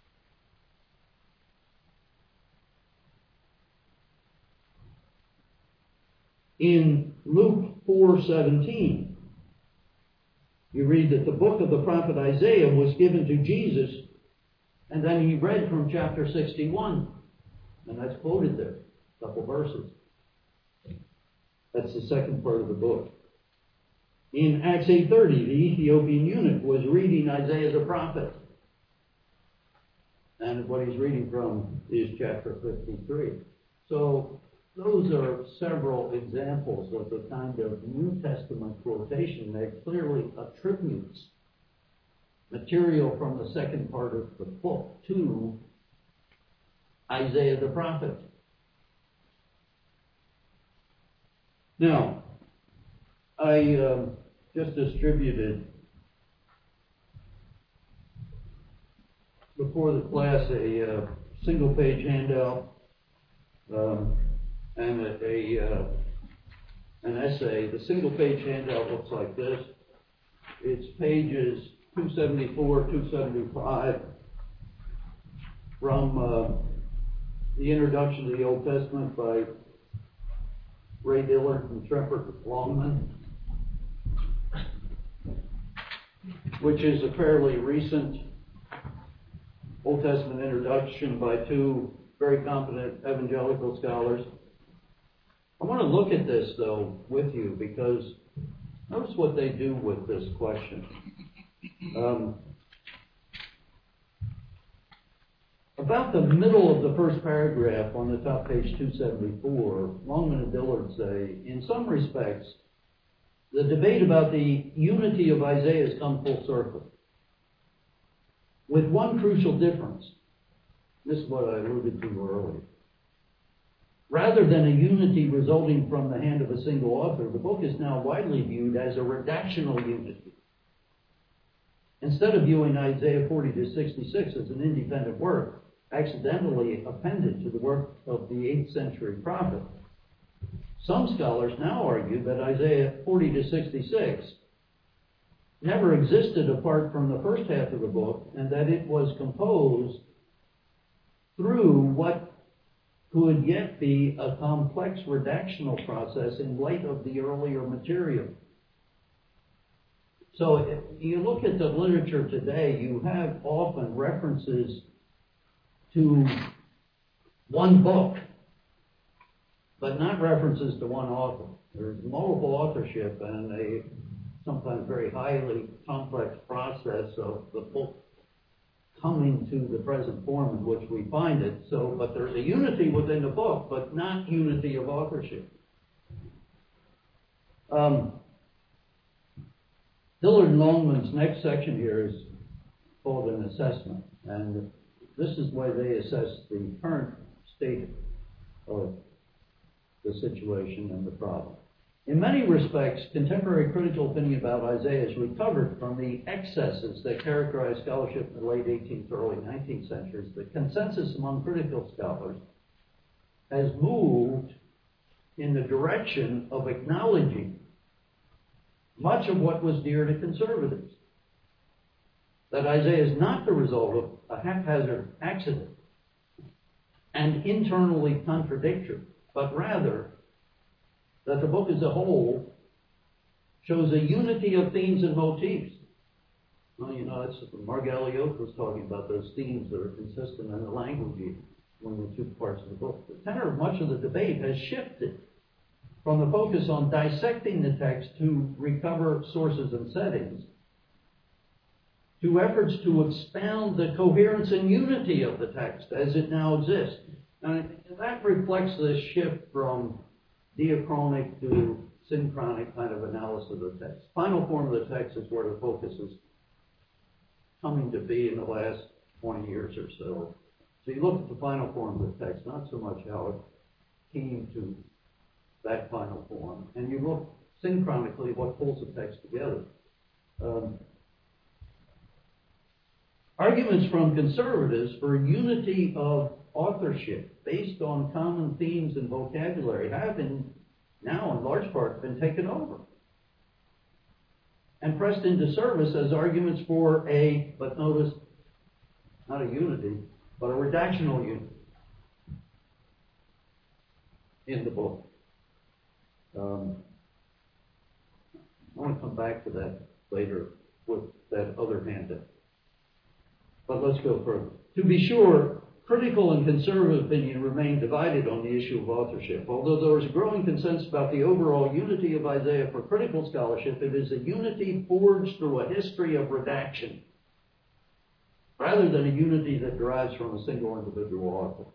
In Luke 4:17, you read that the book of the prophet Isaiah was given to Jesus, and then he read from chapter 61, and that's quoted there, a couple verses. That's the second part of the book. In Acts 8:30, the Ethiopian eunuch was reading Isaiah the prophet, and what he's reading from is chapter 53. So those are several examples of the kind of New Testament quotation that clearly attributes material from the second part of the book to Isaiah the prophet. Now, I just distributed before the class a single-page handout and an essay. The single-page handout looks like this. It's pages 274, 275 from the Introduction to the Old Testament by Ray Dillard and Trevor Longman, which is a fairly recent Old Testament introduction by two very competent evangelical scholars. I want to look at this, though, with you, because notice what they do with this question. About the middle of the first paragraph on the top page 274, Longman and Dillard say, in some respects, the debate about the unity of Isaiah has come full circle, with one crucial difference. This is what I alluded to earlier. Rather than a unity resulting from the hand of a single author, the book is now widely viewed as a redactional unity. Instead of viewing Isaiah 40 to 66 as an independent work, accidentally appended to the work of the 8th century prophet, some scholars now argue that Isaiah 40 to 66 never existed apart from the first half of the book, and that it was composed through what could yet be a complex redactional process in light of the earlier material. So if you look at the literature today, you have often references to one book, but not references to one author. There's multiple authorship and a sometimes very highly complex process of the book coming to the present form in which we find it. So, but there's a unity within the book, but not unity of authorship. Dillard and Longman's next section here is called an assessment, and this is why they assess the current state of the situation and the problem. In many respects, contemporary critical opinion about Isaiah has recovered from the excesses that characterized scholarship in the late 18th, early 19th centuries. The consensus among critical scholars has moved in the direction of acknowledging much of what was dear to conservatives. That Isaiah is not the result of a haphazard accident and internally contradictory, but rather that the book as a whole shows a unity of themes and motifs. Well, that's Margalliot was talking about those themes that are consistent in the language between the two parts of the book. The tenor of much of the debate has shifted from the focus on dissecting the text to recover sources and settings to efforts to expound the coherence and unity of the text as it now exists. And that reflects this shift from diachronic to synchronic kind of analysis of the text. Final form of the text is where the focus is coming to be in the last 20 years or so. So you look at the final form of the text, not so much how it came to that final form, and you look synchronically at what pulls the text together. Arguments from conservatives for unity of authorship based on common themes and vocabulary have now in large part been taken over and pressed into service as arguments for but notice, not a unity, but a redactional unity in the book. I want to come back to that later with that other handout. But let's go further. To be sure, critical and conservative opinion remain divided on the issue of authorship. Although there is a growing consensus about the overall unity of Isaiah for critical scholarship, it is a unity forged through a history of redaction, rather than a unity that derives from a single individual author.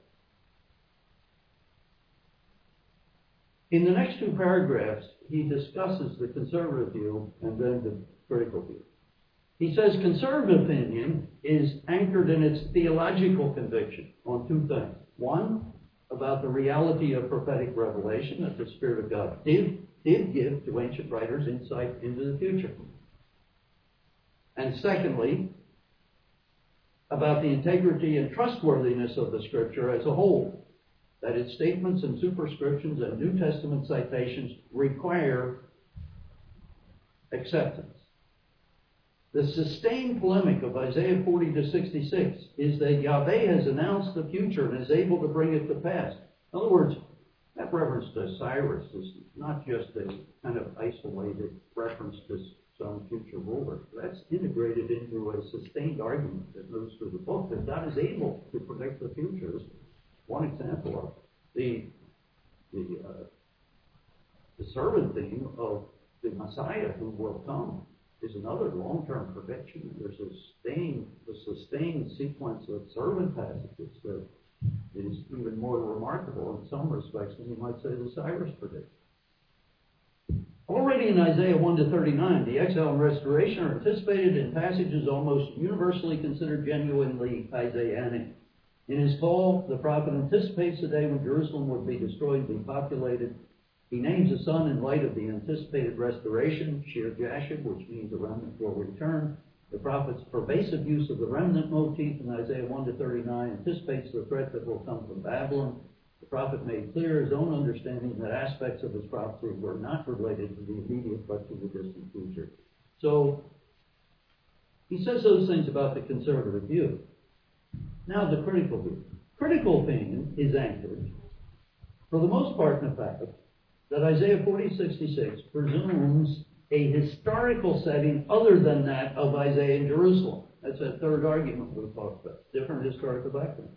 In the next two paragraphs, he discusses the conservative view and then the critical view. He says conservative opinion is anchored in its theological conviction on two things. One, about the reality of prophetic revelation, that the Spirit of God did give to ancient writers insight into the future. And secondly, about the integrity and trustworthiness of the Scripture as a whole, that its statements and superscriptions and New Testament citations require acceptance. The sustained polemic of Isaiah 40 to 66 is that Yahweh has announced the future and is able to bring it to pass. In other words, that reference to Cyrus is not just a kind of isolated reference to some future ruler. That's integrated into a sustained argument that moves through the book, that God is able to predict the future. This is one example of the servant theme of the Messiah who will come. Is another long-term prediction. There's a sustained sequence of servant passages that is even more remarkable in some respects than you might say the Cyrus prediction. Already in Isaiah 1 to 39, the exile and restoration are anticipated in passages almost universally considered genuinely Isaianic. In his call, the prophet anticipates the day when Jerusalem would be destroyed and depopulated. He names the sun in light of the anticipated restoration, Shir Jashub, which means the remnant will return. The prophet's pervasive use of the remnant motif in Isaiah 1 to 39 anticipates the threat that will come from Babylon. The prophet made clear his own understanding that aspects of his prophecy were not related to the immediate but to the distant future. So he says those things about the conservative view. Now the critical view. Critical opinion is anchored, for the most part, in the fact that Isaiah 40:66 presumes a historical setting other than that of Isaiah in Jerusalem. That's that third argument we talked about, different historical background.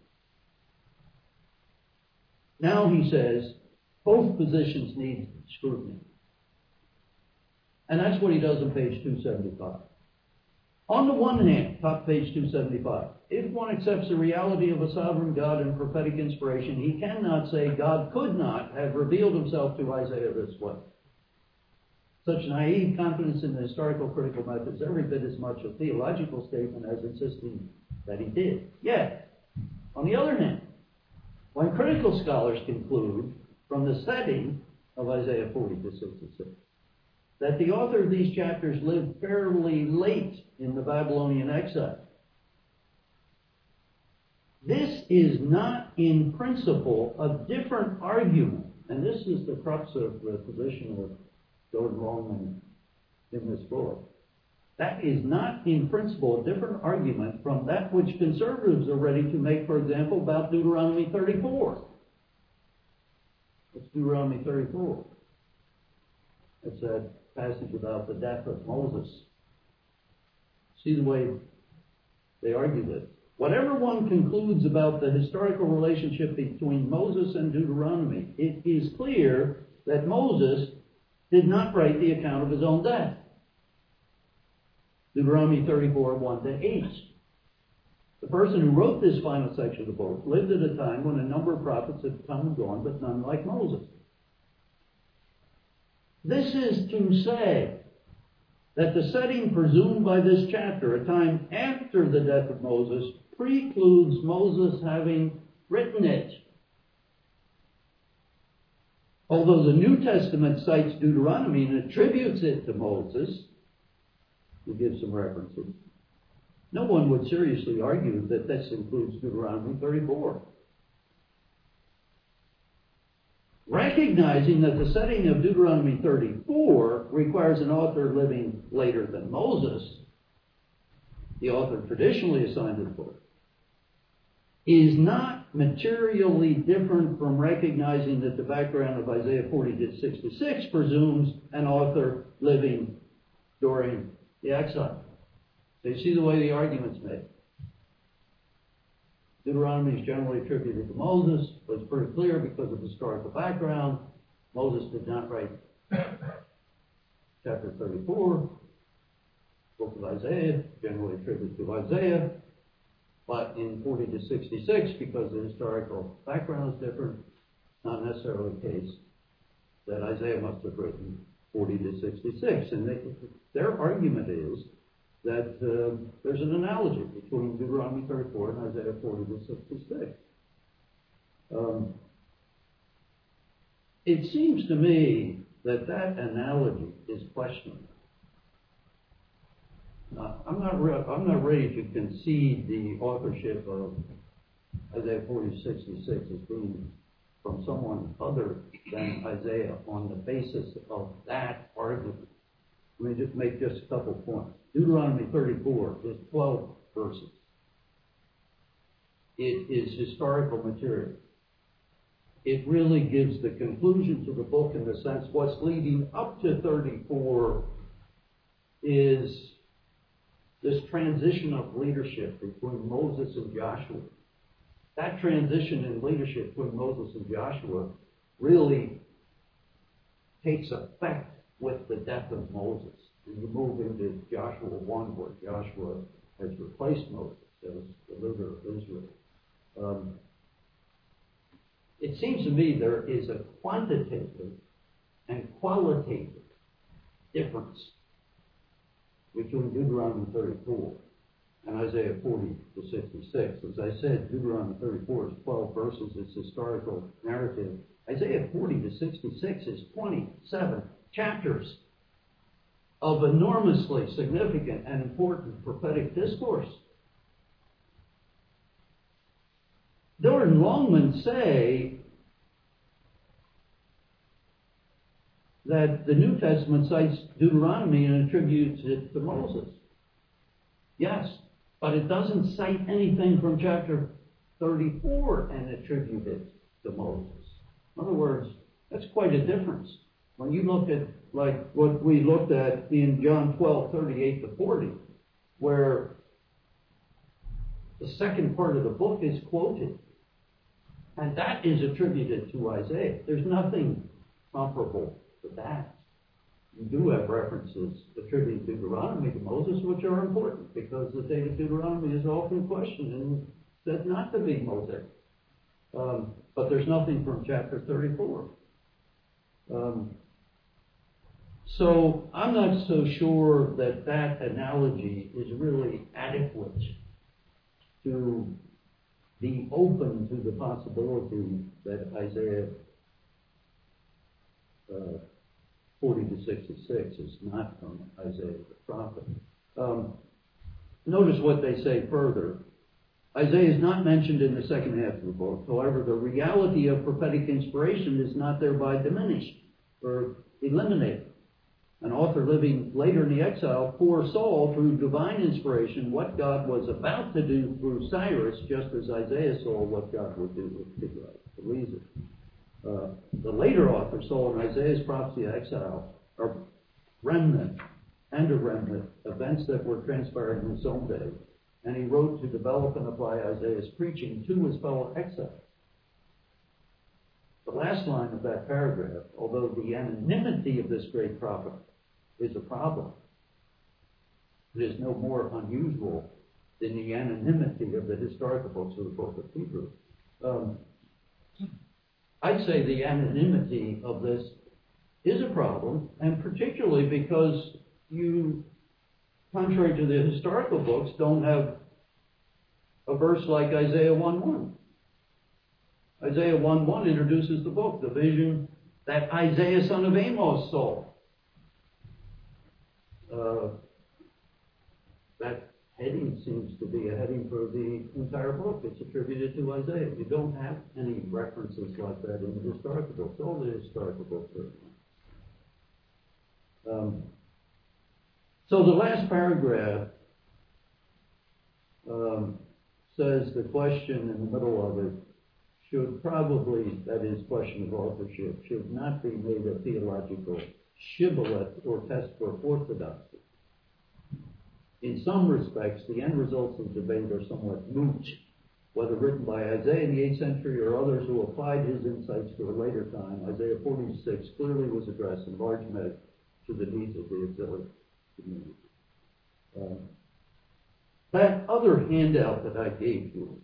Now he says both positions need scrutiny. And that's what he does on page 275. On the one hand, top page 275, if one accepts the reality of a sovereign God and prophetic inspiration, he cannot say God could not have revealed himself to Isaiah this way. Such naive confidence in the historical critical method is every bit as much a theological statement as insisting that he did. Yet, on the other hand, when critical scholars conclude from the setting of Isaiah 40 to 66, that the author of these chapters lived fairly late in the Babylonian exile. This is not in principle a different argument, and this is the crux of the position of Gordon Longman in this book. That is not, in principle, a different argument from that which conservatives are ready to make, for example, about Deuteronomy 34. It's Deuteronomy 34. It's that passage about the death of Moses. See the way they argue this. Whatever one concludes about the historical relationship between Moses and Deuteronomy, it is clear that Moses did not write the account of his own death. Deuteronomy 34, 1-8. The person who wrote this final section of the book lived at a time when a number of prophets had come and gone, but none like Moses. This is to say that the setting presumed by this chapter, a time after the death of Moses, precludes Moses having written it. Although the New Testament cites Deuteronomy and attributes it to Moses, to give some references, no one would seriously argue that this includes Deuteronomy 34. Recognizing that the setting of Deuteronomy 34 requires an author living later than Moses, the author traditionally assigned to the book, is not materially different from recognizing that the background of Isaiah 40-66 presumes an author living during the exile. So you see the way the argument's made. Deuteronomy is generally attributed to Moses, but it's pretty clear because of historical background. Moses did not write chapter 34. Book of Isaiah, generally attributed to Isaiah. But in 40-66, because the historical background is different, not necessarily the case that Isaiah must have written 40-66. And their argument is that there's an analogy between Deuteronomy 34 and Isaiah 40-66. It seems to me that that analogy is questionable. I'm not ready to concede the authorship of Isaiah 40-66 as being from someone other than Isaiah on the basis of that argument. Let me just make a couple points. Deuteronomy 34 is 12 verses. It is historical material. It really gives the conclusion to the book in the sense what's leading up to 34 is this transition of leadership between Moses and Joshua. That transition in leadership between Moses and Joshua really takes effect with the death of Moses. And you move into Joshua 1, where Joshua has replaced Moses as the leader of Israel. It seems to me there is a quantitative and qualitative difference between Deuteronomy 34 and Isaiah 40-66. As I said, Deuteronomy 34 is 12 verses. It's historical narrative. Isaiah 40-66 is 27 chapters of enormously significant and important prophetic discourse. Doerr and Longman say that the New Testament cites Deuteronomy and attributes it to Moses. Yes, but it doesn't cite anything from chapter 34 and attribute it to Moses. In other words, that's quite a difference. When you look at like what we looked at in John 12:38-40, where the second part of the book is quoted, and that is attributed to Isaiah. There's nothing comparable to that. You do have references attributing Deuteronomy to Moses, which are important because the date of Deuteronomy is often questioned and said not to be Mosaic. But there's nothing from chapter 34. So I'm not so sure that that analogy is really adequate to be open to the possibility that Isaiah 40-66 is not from Isaiah the prophet. Notice what they say further. Isaiah is not mentioned in the second half of the book. However, the reality of prophetic inspiration is not thereby diminished or eliminated. an author living later in the exile, foresaw through divine inspiration what God was about to do through Cyrus, just as Isaiah saw what God would do with Tiglath-Pileser. The later author saw in Isaiah's prophecy of exile a remnant and a remnant, events that were transpired in his own day, and he wrote to develop and apply Isaiah's preaching to his fellow exiles. The last line of that paragraph, although the anonymity of this great prophet is a problem, it is no more unusual than the anonymity of the historical books of the book of Hebrews. I'd say the anonymity of this is a problem, and particularly because you, contrary to the historical books, don't have a verse like Isaiah 1:1. Isaiah 1:1 introduces the book, the vision that Isaiah, son of Amos, saw. That heading seems to be a heading for the entire book. It's attributed to Isaiah. You don't have any references like that in the historical books. All the historical books are. So the last paragraph says the question in the middle of it should probably, that is, question of authorship, should not be made a theological shibboleth or test for orthodoxy. In some respects, the end results of the debate are somewhat moot, whether written by Isaiah in the 8th century or others who applied his insights to a later time. Isaiah 46 clearly was addressed in large measure to the needs of the exilic community. That other handout that I gave you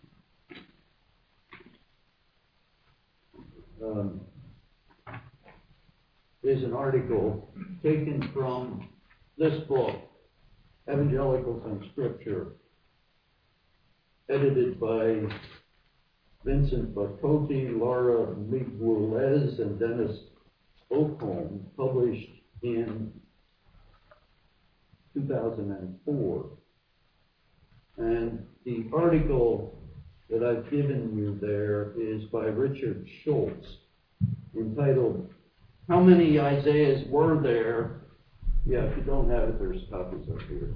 is an article taken from this book, Evangelicals and Scripture, edited by Vincent Bacotti, Laura Miguelez, and Dennis Okholm, published in 2004. And the article that I've given you there is by Richard Schultz, entitled, "How Many Isaiahs Were There?" Yeah, if you don't have it, there's copies up here.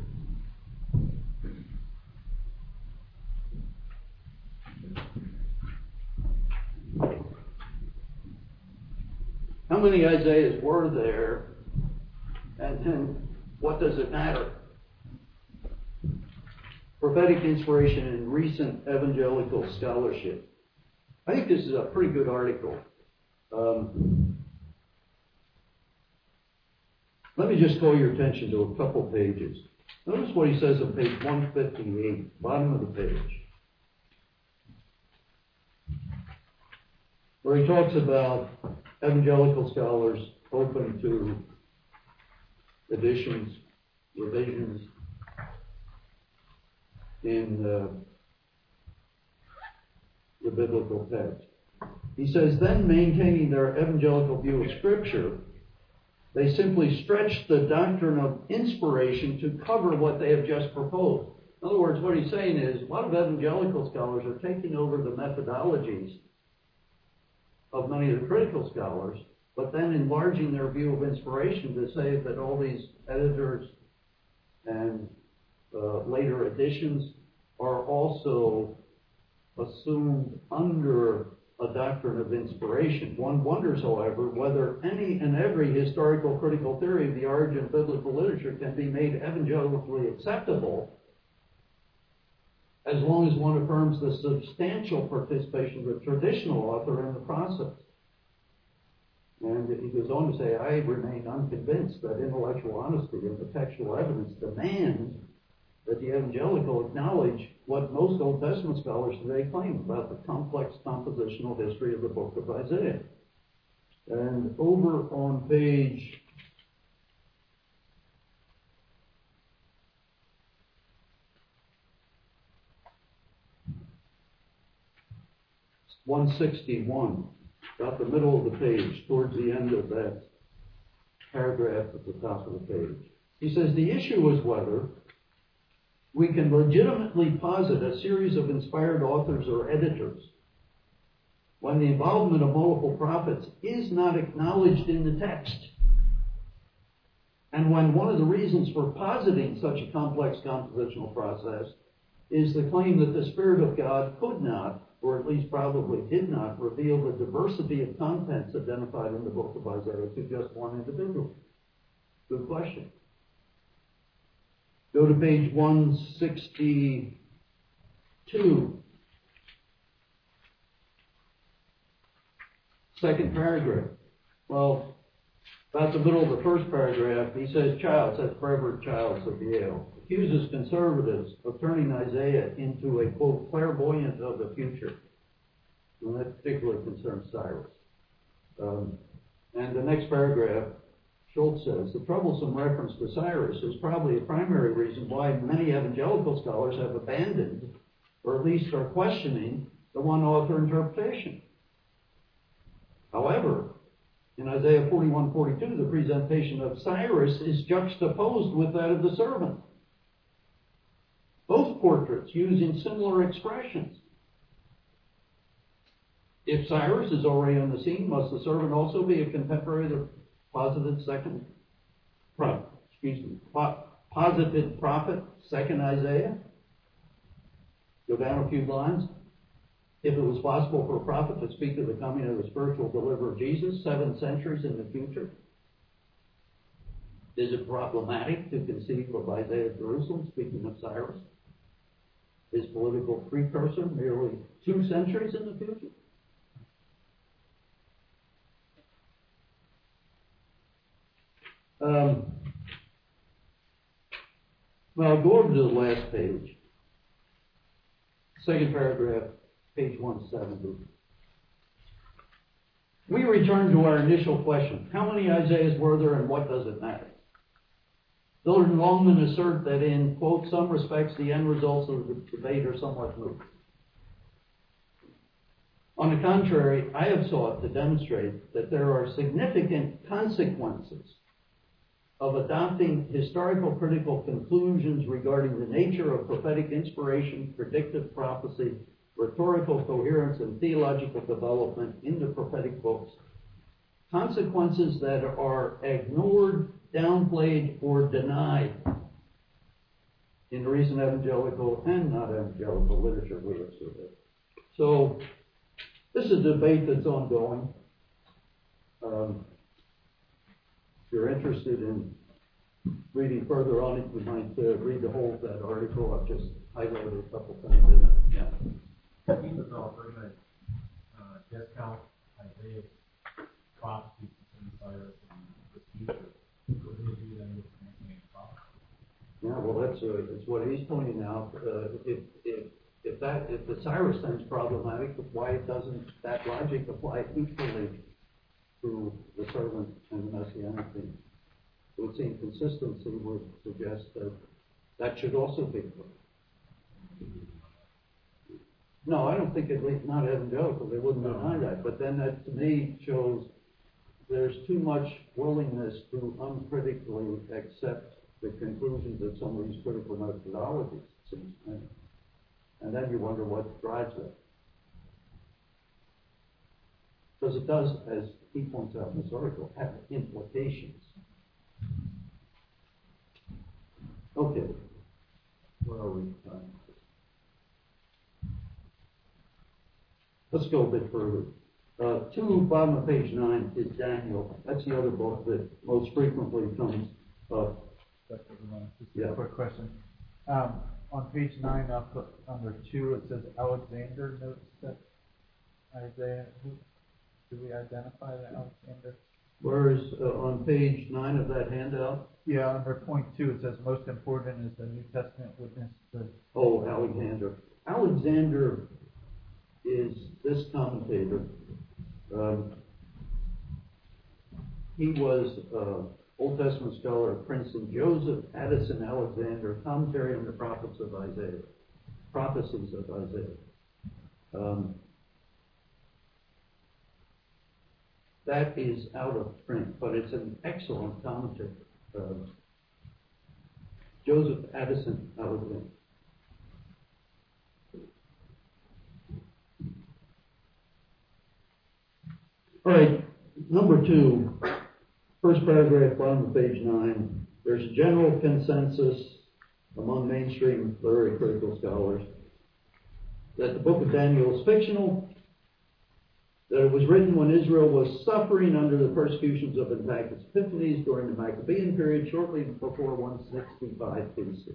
How many Isaiahs were there? And then, what does it matter? Prophetic inspiration in recent evangelical scholarship. I think this is a pretty good article. Let me just call your attention to a couple pages. Notice what he says on page 158, bottom of the page, where he talks about evangelical scholars open to additions, revisions in the biblical text. He says, then maintaining their evangelical view of Scripture, they simply stretch the doctrine of inspiration to cover what they have just proposed. In other words, what he's saying is a lot of evangelical scholars are taking over the methodologies of many of the critical scholars, but then enlarging their view of inspiration to say that all these editors and later editions are also assumed under a doctrine of inspiration. One wonders, however, whether any and every historical critical theory of the origin of biblical literature can be made evangelically acceptable as long as one affirms the substantial participation of the traditional author in the process. And he goes on to say, I remain unconvinced that intellectual honesty and the textual evidence demand that the evangelical acknowledge what most Old Testament scholars today claim about the complex compositional history of the book of Isaiah. And over on page 161, about the middle of the page, towards the end of that paragraph at the top of the page, he says, the issue is whether we can legitimately posit a series of inspired authors or editors when the involvement of multiple prophets is not acknowledged in the text. And when one of the reasons for positing such a complex compositional process is the claim that the Spirit of God could not, or at least probably did not, reveal the diversity of contents identified in the book of Isaiah to just one individual. Good question. Go to page 162. Second paragraph. Well, about the middle of the first paragraph, he says, Childs, that's Reverend Childs of Yale, accuses conservatives of turning Isaiah into a, quote, clairvoyant of the future. And that particularly concerns Cyrus. And the next paragraph, Schultz says, the troublesome reference to Cyrus is probably a primary reason why many evangelical scholars have abandoned, or at least are questioning, the one author interpretation. However, in Isaiah 41:42, the presentation of Cyrus is juxtaposed with that of the servant. Both portraits using similar expressions. If Cyrus is already on the scene, must the servant also be a contemporary of the posited prophet, second Isaiah? Go down a few lines. If it was possible for a prophet to speak of the coming of the spiritual deliverer Jesus 7 centuries in the future, is it problematic to conceive of Isaiah of Jerusalem speaking of Cyrus, his political precursor, merely 2 centuries in the future? Well, go over to the last page. Second paragraph, page 170. We return to our initial question. How many Isaiahs were there and what does it matter? Dillard and Longman assert that in, quote, some respects the end results of the debate are somewhat moot. On the contrary, I have sought to demonstrate that there are significant consequences of adopting historical critical conclusions regarding the nature of prophetic inspiration, predictive prophecy, rhetorical coherence, and theological development in the prophetic books. Consequences that are ignored, downplayed, or denied in recent evangelical and not evangelical literature we have surveyed. So, this is a debate that's ongoing. If you're interested in reading further on it, you might read the whole of that article. I've just highlighted a couple things in it. Yeah. He was offering a discount Isaiah's prophecy concerning Cyrus and the future. Would they do that with the prophecy? Yeah, well, that's what he's pointing out. If the Cyrus thing's problematic, why doesn't that logic apply equally to the servant and the messianic thing? It would seem consistency would suggest that that should also be true. No, I don't think at least not evangelical. They wouldn't deny that. But then that to me shows there's too much willingness to uncritically accept the conclusions of some of these critical methodologies, it seems to me. And then you wonder what drives it. Because it does, as he points out in this article, have implications. Okay. Where are we? Let's go a bit further. Bottom of page 9 is Daniel. That's the other book that most frequently comes up. Just a quick question. On page 9, up under 2, it says Alexander notes that Isaiah. Do we identify that Alexander? Where is on page 9 of that handout? Yeah, under point 2, it says most important is the New Testament witness. Oh, Alexander. Alexander is this commentator. He was Old Testament scholar at Princeton, Joseph Addison Alexander, commentary on the prophets of Isaiah, prophecies of Isaiah. That is out of print, but it's an excellent commentary. Joseph Addison Alexander. All right, number 2, first paragraph, bottom of page 9. There's a general consensus among mainstream literary critical scholars that the book of Daniel is fictional, that it was written when Israel was suffering under the persecutions of Antiochus Epiphanes during the Maccabean period, shortly before 165 BC.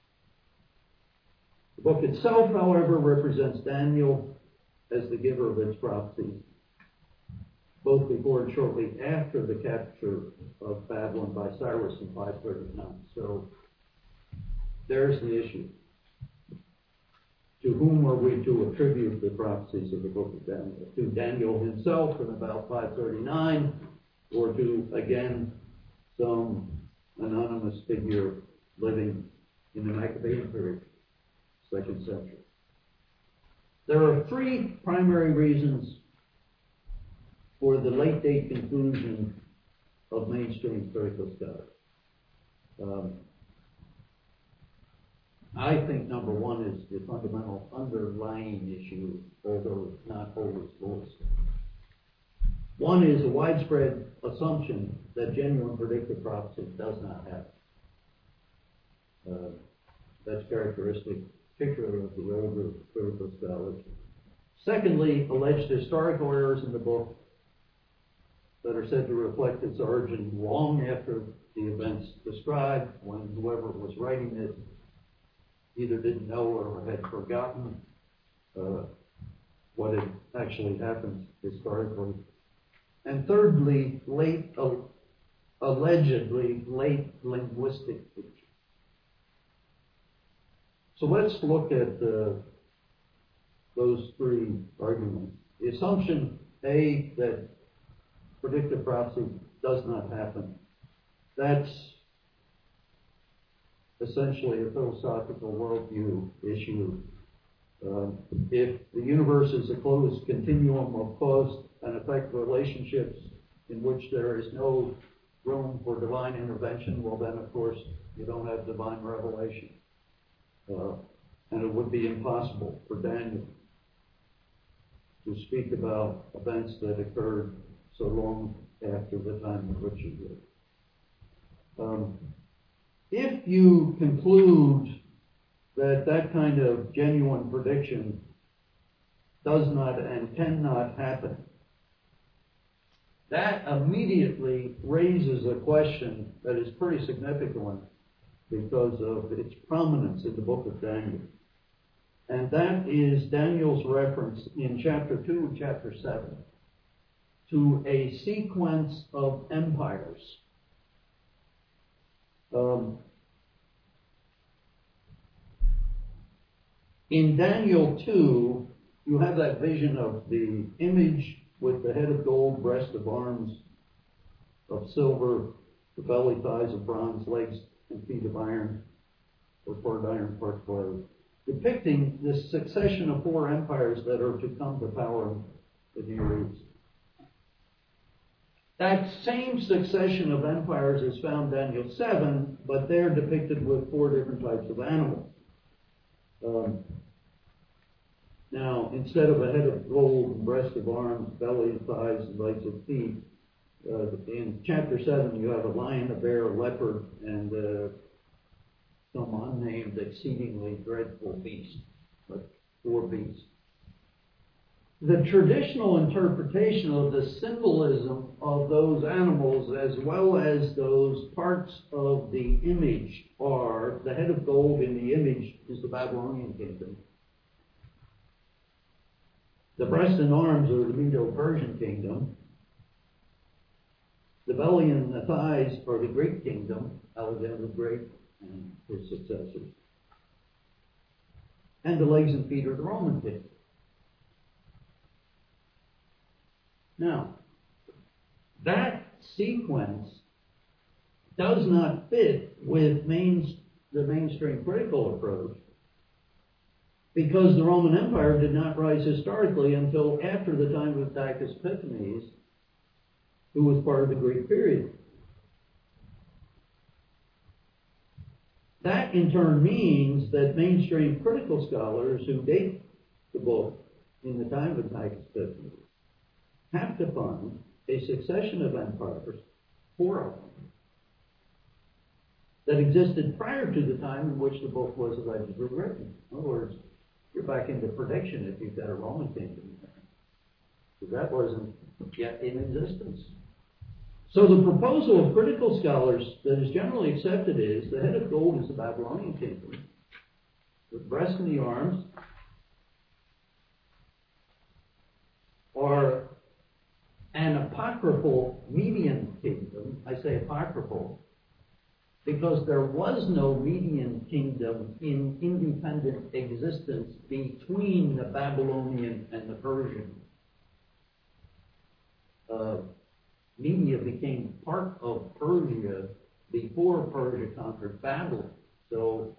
The book itself, however, represents Daniel as the giver of its prophecies, both before and shortly after the capture of Babylon by Cyrus in 539. So there's the issue. To whom are we to attribute the prophecies of the book of Daniel? To Daniel himself in about 539, or to, again, some anonymous figure living in the Maccabean period, 2nd century? There are three primary reasons for the late date conclusion of mainstream critical scholars. I think number one is the fundamental underlying issue, although not always voiced. One is a widespread assumption that genuine predictive prophecy does not happen. That's characteristic, particularly of the older critical scholars. Secondly, alleged historical errors in the book that are said to reflect its origin long after the events described, when whoever was writing it either didn't know or had forgotten what had actually happened historically. And thirdly, allegedly late linguistic features. So let's look at those three arguments. The assumption, A, that predictive prophecy does not happen. That's essentially a philosophical worldview issue. If the universe is a closed continuum of cause and effect relationships in which there is no room for divine intervention, well then, of course, you don't have divine revelation. And it would be impossible for Daniel to speak about events that occurred so long after the time in which he lived. If you conclude that that kind of genuine prediction does not and cannot happen, that immediately raises a question that is pretty significant because of its prominence in the book of Daniel. And that is Daniel's reference in chapter 2 and chapter 7 to a sequence of empires. In Daniel 2, you have that vision of the image with the head of gold, breast of arms of silver, the belly, thighs of bronze, legs and feet of iron, or part iron, part clay, depicting this succession of four empires that are to come to power in the Near East. That same succession of empires is found in Daniel 7, but they're depicted with four different types of animals. Now, instead of a head of gold, and breast of arms, belly and thighs, and legs and feet, in chapter 7 you have a lion, a bear, a leopard, and some unnamed, exceedingly dreadful beast, but four beasts. The traditional interpretation of the symbolism of those animals, as well as those parts of the image, are the head of gold in the image is the Babylonian kingdom. The breast and arms are the Medo-Persian kingdom. The belly and the thighs are the Greek kingdom, Alexander the Great and his successors. And the legs and feet are the Roman kingdom. Now, that sequence does not fit with the mainstream critical approach, because the Roman Empire did not rise historically until after the time of Antiochus Epiphanes, who was part of the Greek period. That in turn means that mainstream critical scholars who date the book in the time of Antiochus Epiphanes have to find a succession of empires, four of them, that existed prior to the time in which the book was allegedly written. In other words, you're back into prediction if you've got a Roman kingdom there. Because that wasn't yet in existence. So the proposal of critical scholars that is generally accepted is the head of gold is the Babylonian kingdom, the breast and the arms are an apocryphal Median kingdom. I say apocryphal because there was no Median kingdom in independent existence between the Babylonian and the Persian. Media became part of Persia before Persia conquered Babylon. So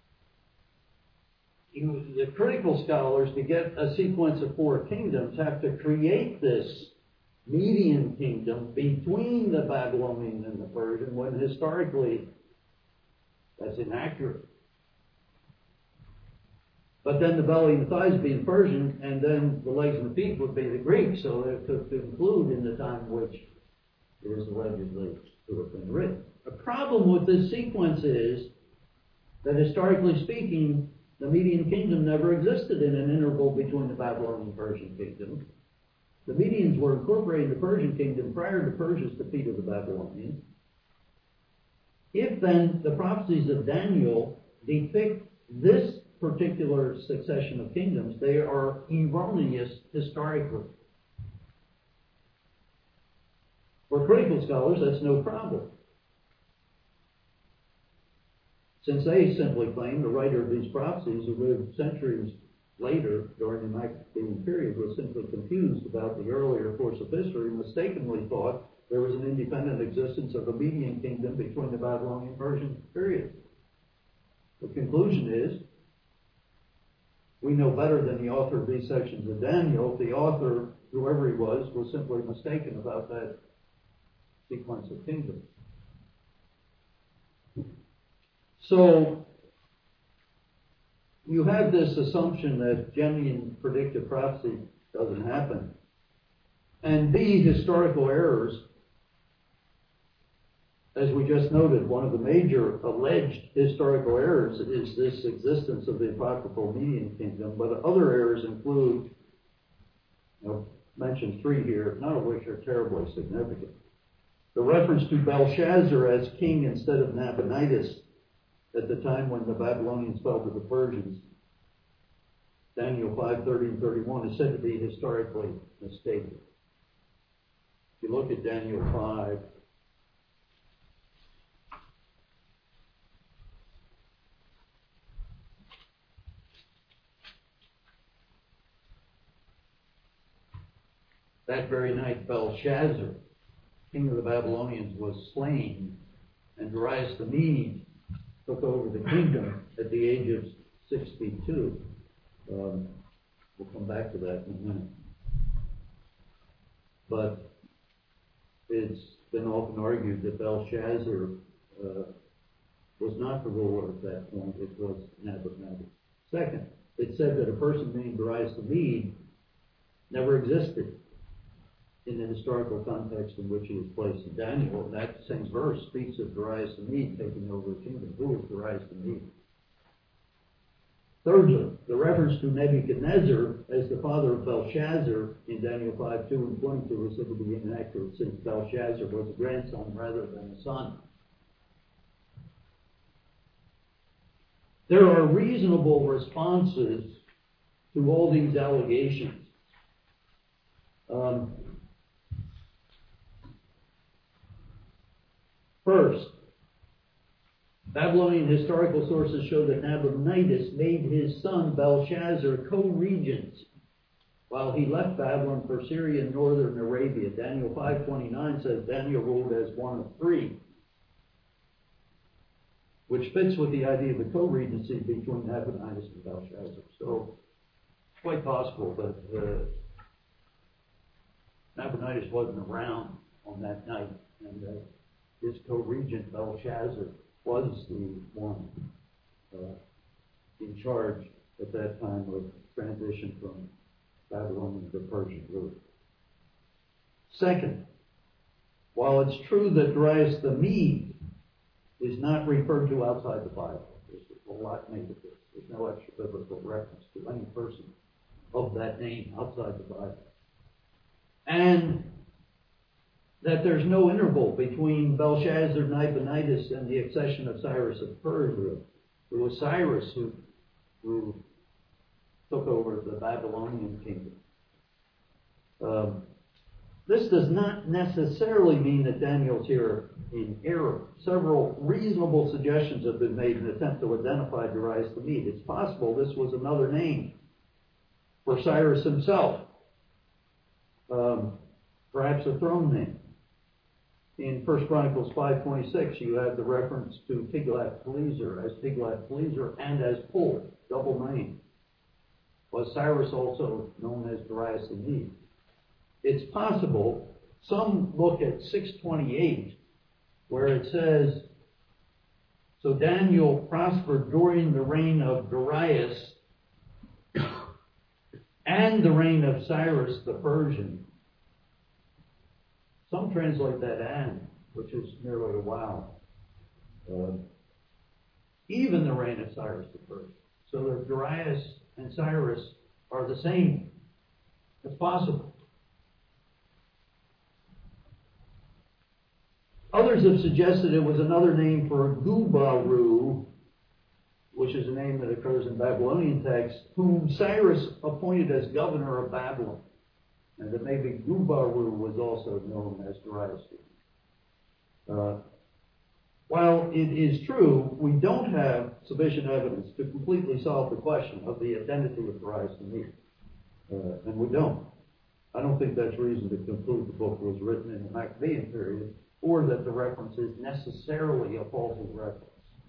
the critical scholars, to get a sequence of 4 kingdoms, have to create this Median kingdom between the Babylonian and the Persian, when historically that's inaccurate. But then the belly and the thighs would be the Persian, and then the legs and the feet would be the Greek, so it could conclude in the time which it is allegedly to have been written. The problem with this sequence is that historically speaking, the Median kingdom never existed in an interval between the Babylonian and Persian kingdom. The Medians were incorporated in the Persian kingdom prior to Persia's defeat of the Babylonians. If then the prophecies of Daniel depict this particular succession of kingdoms, they are erroneous historically. For critical scholars, that's no problem, since they simply claim the writer of these prophecies, who lived centuries later during the Maccabean period, was simply confused about the earlier course of history and mistakenly thought there was an independent existence of a Median kingdom between the Babylonian and Persian periods. The conclusion is, we know better than the author of these sections of Daniel. The author, whoever he was simply mistaken about that sequence of kingdoms. So you have this assumption that genuine predictive prophecy doesn't happen. And B, historical errors. As we just noted, one of the major alleged historical errors is this existence of the apocryphal Median kingdom, but other errors include, I'll mention 3 here, none of which are terribly significant. The reference to Belshazzar as king instead of Nabonidus at the time when the Babylonians fell to the Persians, Daniel 5:30 and 31, is said to be historically mistaken. If you look at Daniel 5, that very night Belshazzar, king of the Babylonians, was slain, and Darius the Mede took over the kingdom at the age of 62. We'll come back to that in a minute. But it's been often argued that Belshazzar was not the ruler at that point. It was Nebuchadnezzar. Second, it's said that a person named Darius the Mede never existed in the historical context in which he was placed in Daniel. And that same verse speaks of Darius the Mede taking over the kingdom. Who was Darius the Mede? Thirdly, the reference to Nebuchadnezzar as the father of Belshazzar in Daniel 5:2 and 22 is said to be inaccurate, since Belshazzar was a grandson rather than a son. There are reasonable responses to all these allegations. First, Babylonian historical sources show that Nabonidus made his son Belshazzar co-regents while he left Babylon for Syria and northern Arabia. Daniel 5:29 says Daniel ruled as one of 3, which fits with the idea of the co-regency between Nabonidus and Belshazzar. So it's quite possible that Nabonidus wasn't around on that night, and his co-regent Belshazzar was the one in charge at that time of transition from Babylonian to Persian rule. Second, while it's true that Darius the Mede is not referred to outside the Bible. There's a lot made of this. There's no extra biblical reference to any person of that name outside the Bible. And that there's no interval between Belshazzar, Nabonidus, and the accession of Cyrus of Persia. It was Cyrus who took over the Babylonian kingdom. This does not necessarily mean that Daniel's here in error. Several reasonable suggestions have been made in an attempt to identify Darius the Mede. It's possible this was another name for Cyrus himself, perhaps a throne name. In 1 Chronicles 5:26, you have the reference to Tiglath-Pileser as Tiglath-Pileser and as Pul, double name. Was Cyrus also known as Darius the Mede? It's possible. Some look at 6:28, where it says, so Daniel prospered during the reign of Darius and the reign of Cyrus the Persian. Some translate that and, which is merely a wow. Even the reign of Cyrus the Persian. So that Darius and Cyrus are the same. It's possible. Others have suggested it was another name for Gubaru, which is a name that occurs in Babylonian texts, whom Cyrus appointed as governor of Babylon. And that maybe Gubaru was also known as Darius. While it is true, we don't have sufficient evidence to completely solve the question of the identity of Darius the Mede. And we don't. I don't think that's reason to conclude the book was written in the Maccabean period, or that the reference is necessarily a faulty reference.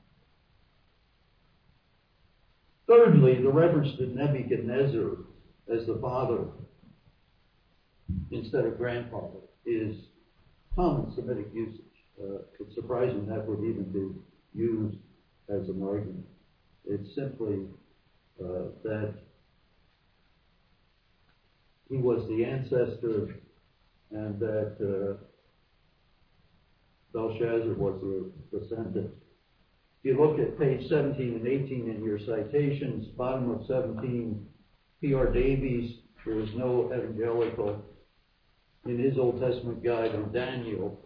Thirdly, the reference to Nebuchadnezzar as the father instead of grandfather is common Semitic usage. It's surprising that would even be used as an argument. It's simply that he was the ancestor and that Belshazzar was the descendant. If you look at page 17 and 18 in your citations, bottom of 17, P.R. Davies, there was no evangelical, in his Old Testament guide on Daniel,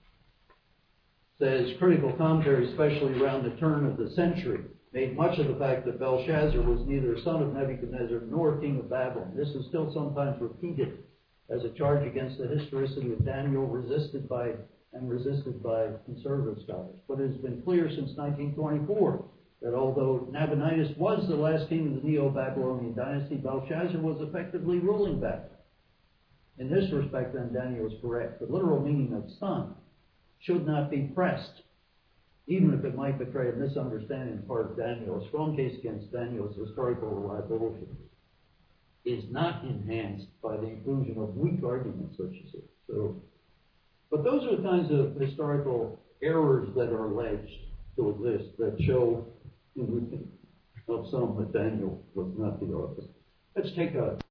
says critical commentary, especially around the turn of the century, made much of the fact that Belshazzar was neither son of Nebuchadnezzar nor king of Babylon. This is still sometimes repeated as a charge against the historicity of Daniel, resisted by conservative scholars. But it has been clear since 1924 that although Nabonidus was the last king of the Neo-Babylonian dynasty, Belshazzar was effectively ruling Babylon. In this respect, then, Daniel is correct. The literal meaning of son should not be pressed, even if it might betray a misunderstanding on the part of Daniel. A strong case against Daniel's historical reliability is not enhanced by the inclusion of weak arguments such as this. But those are the kinds of historical errors that are alleged to exist that show in the of some that Daniel was not the author. Let's take a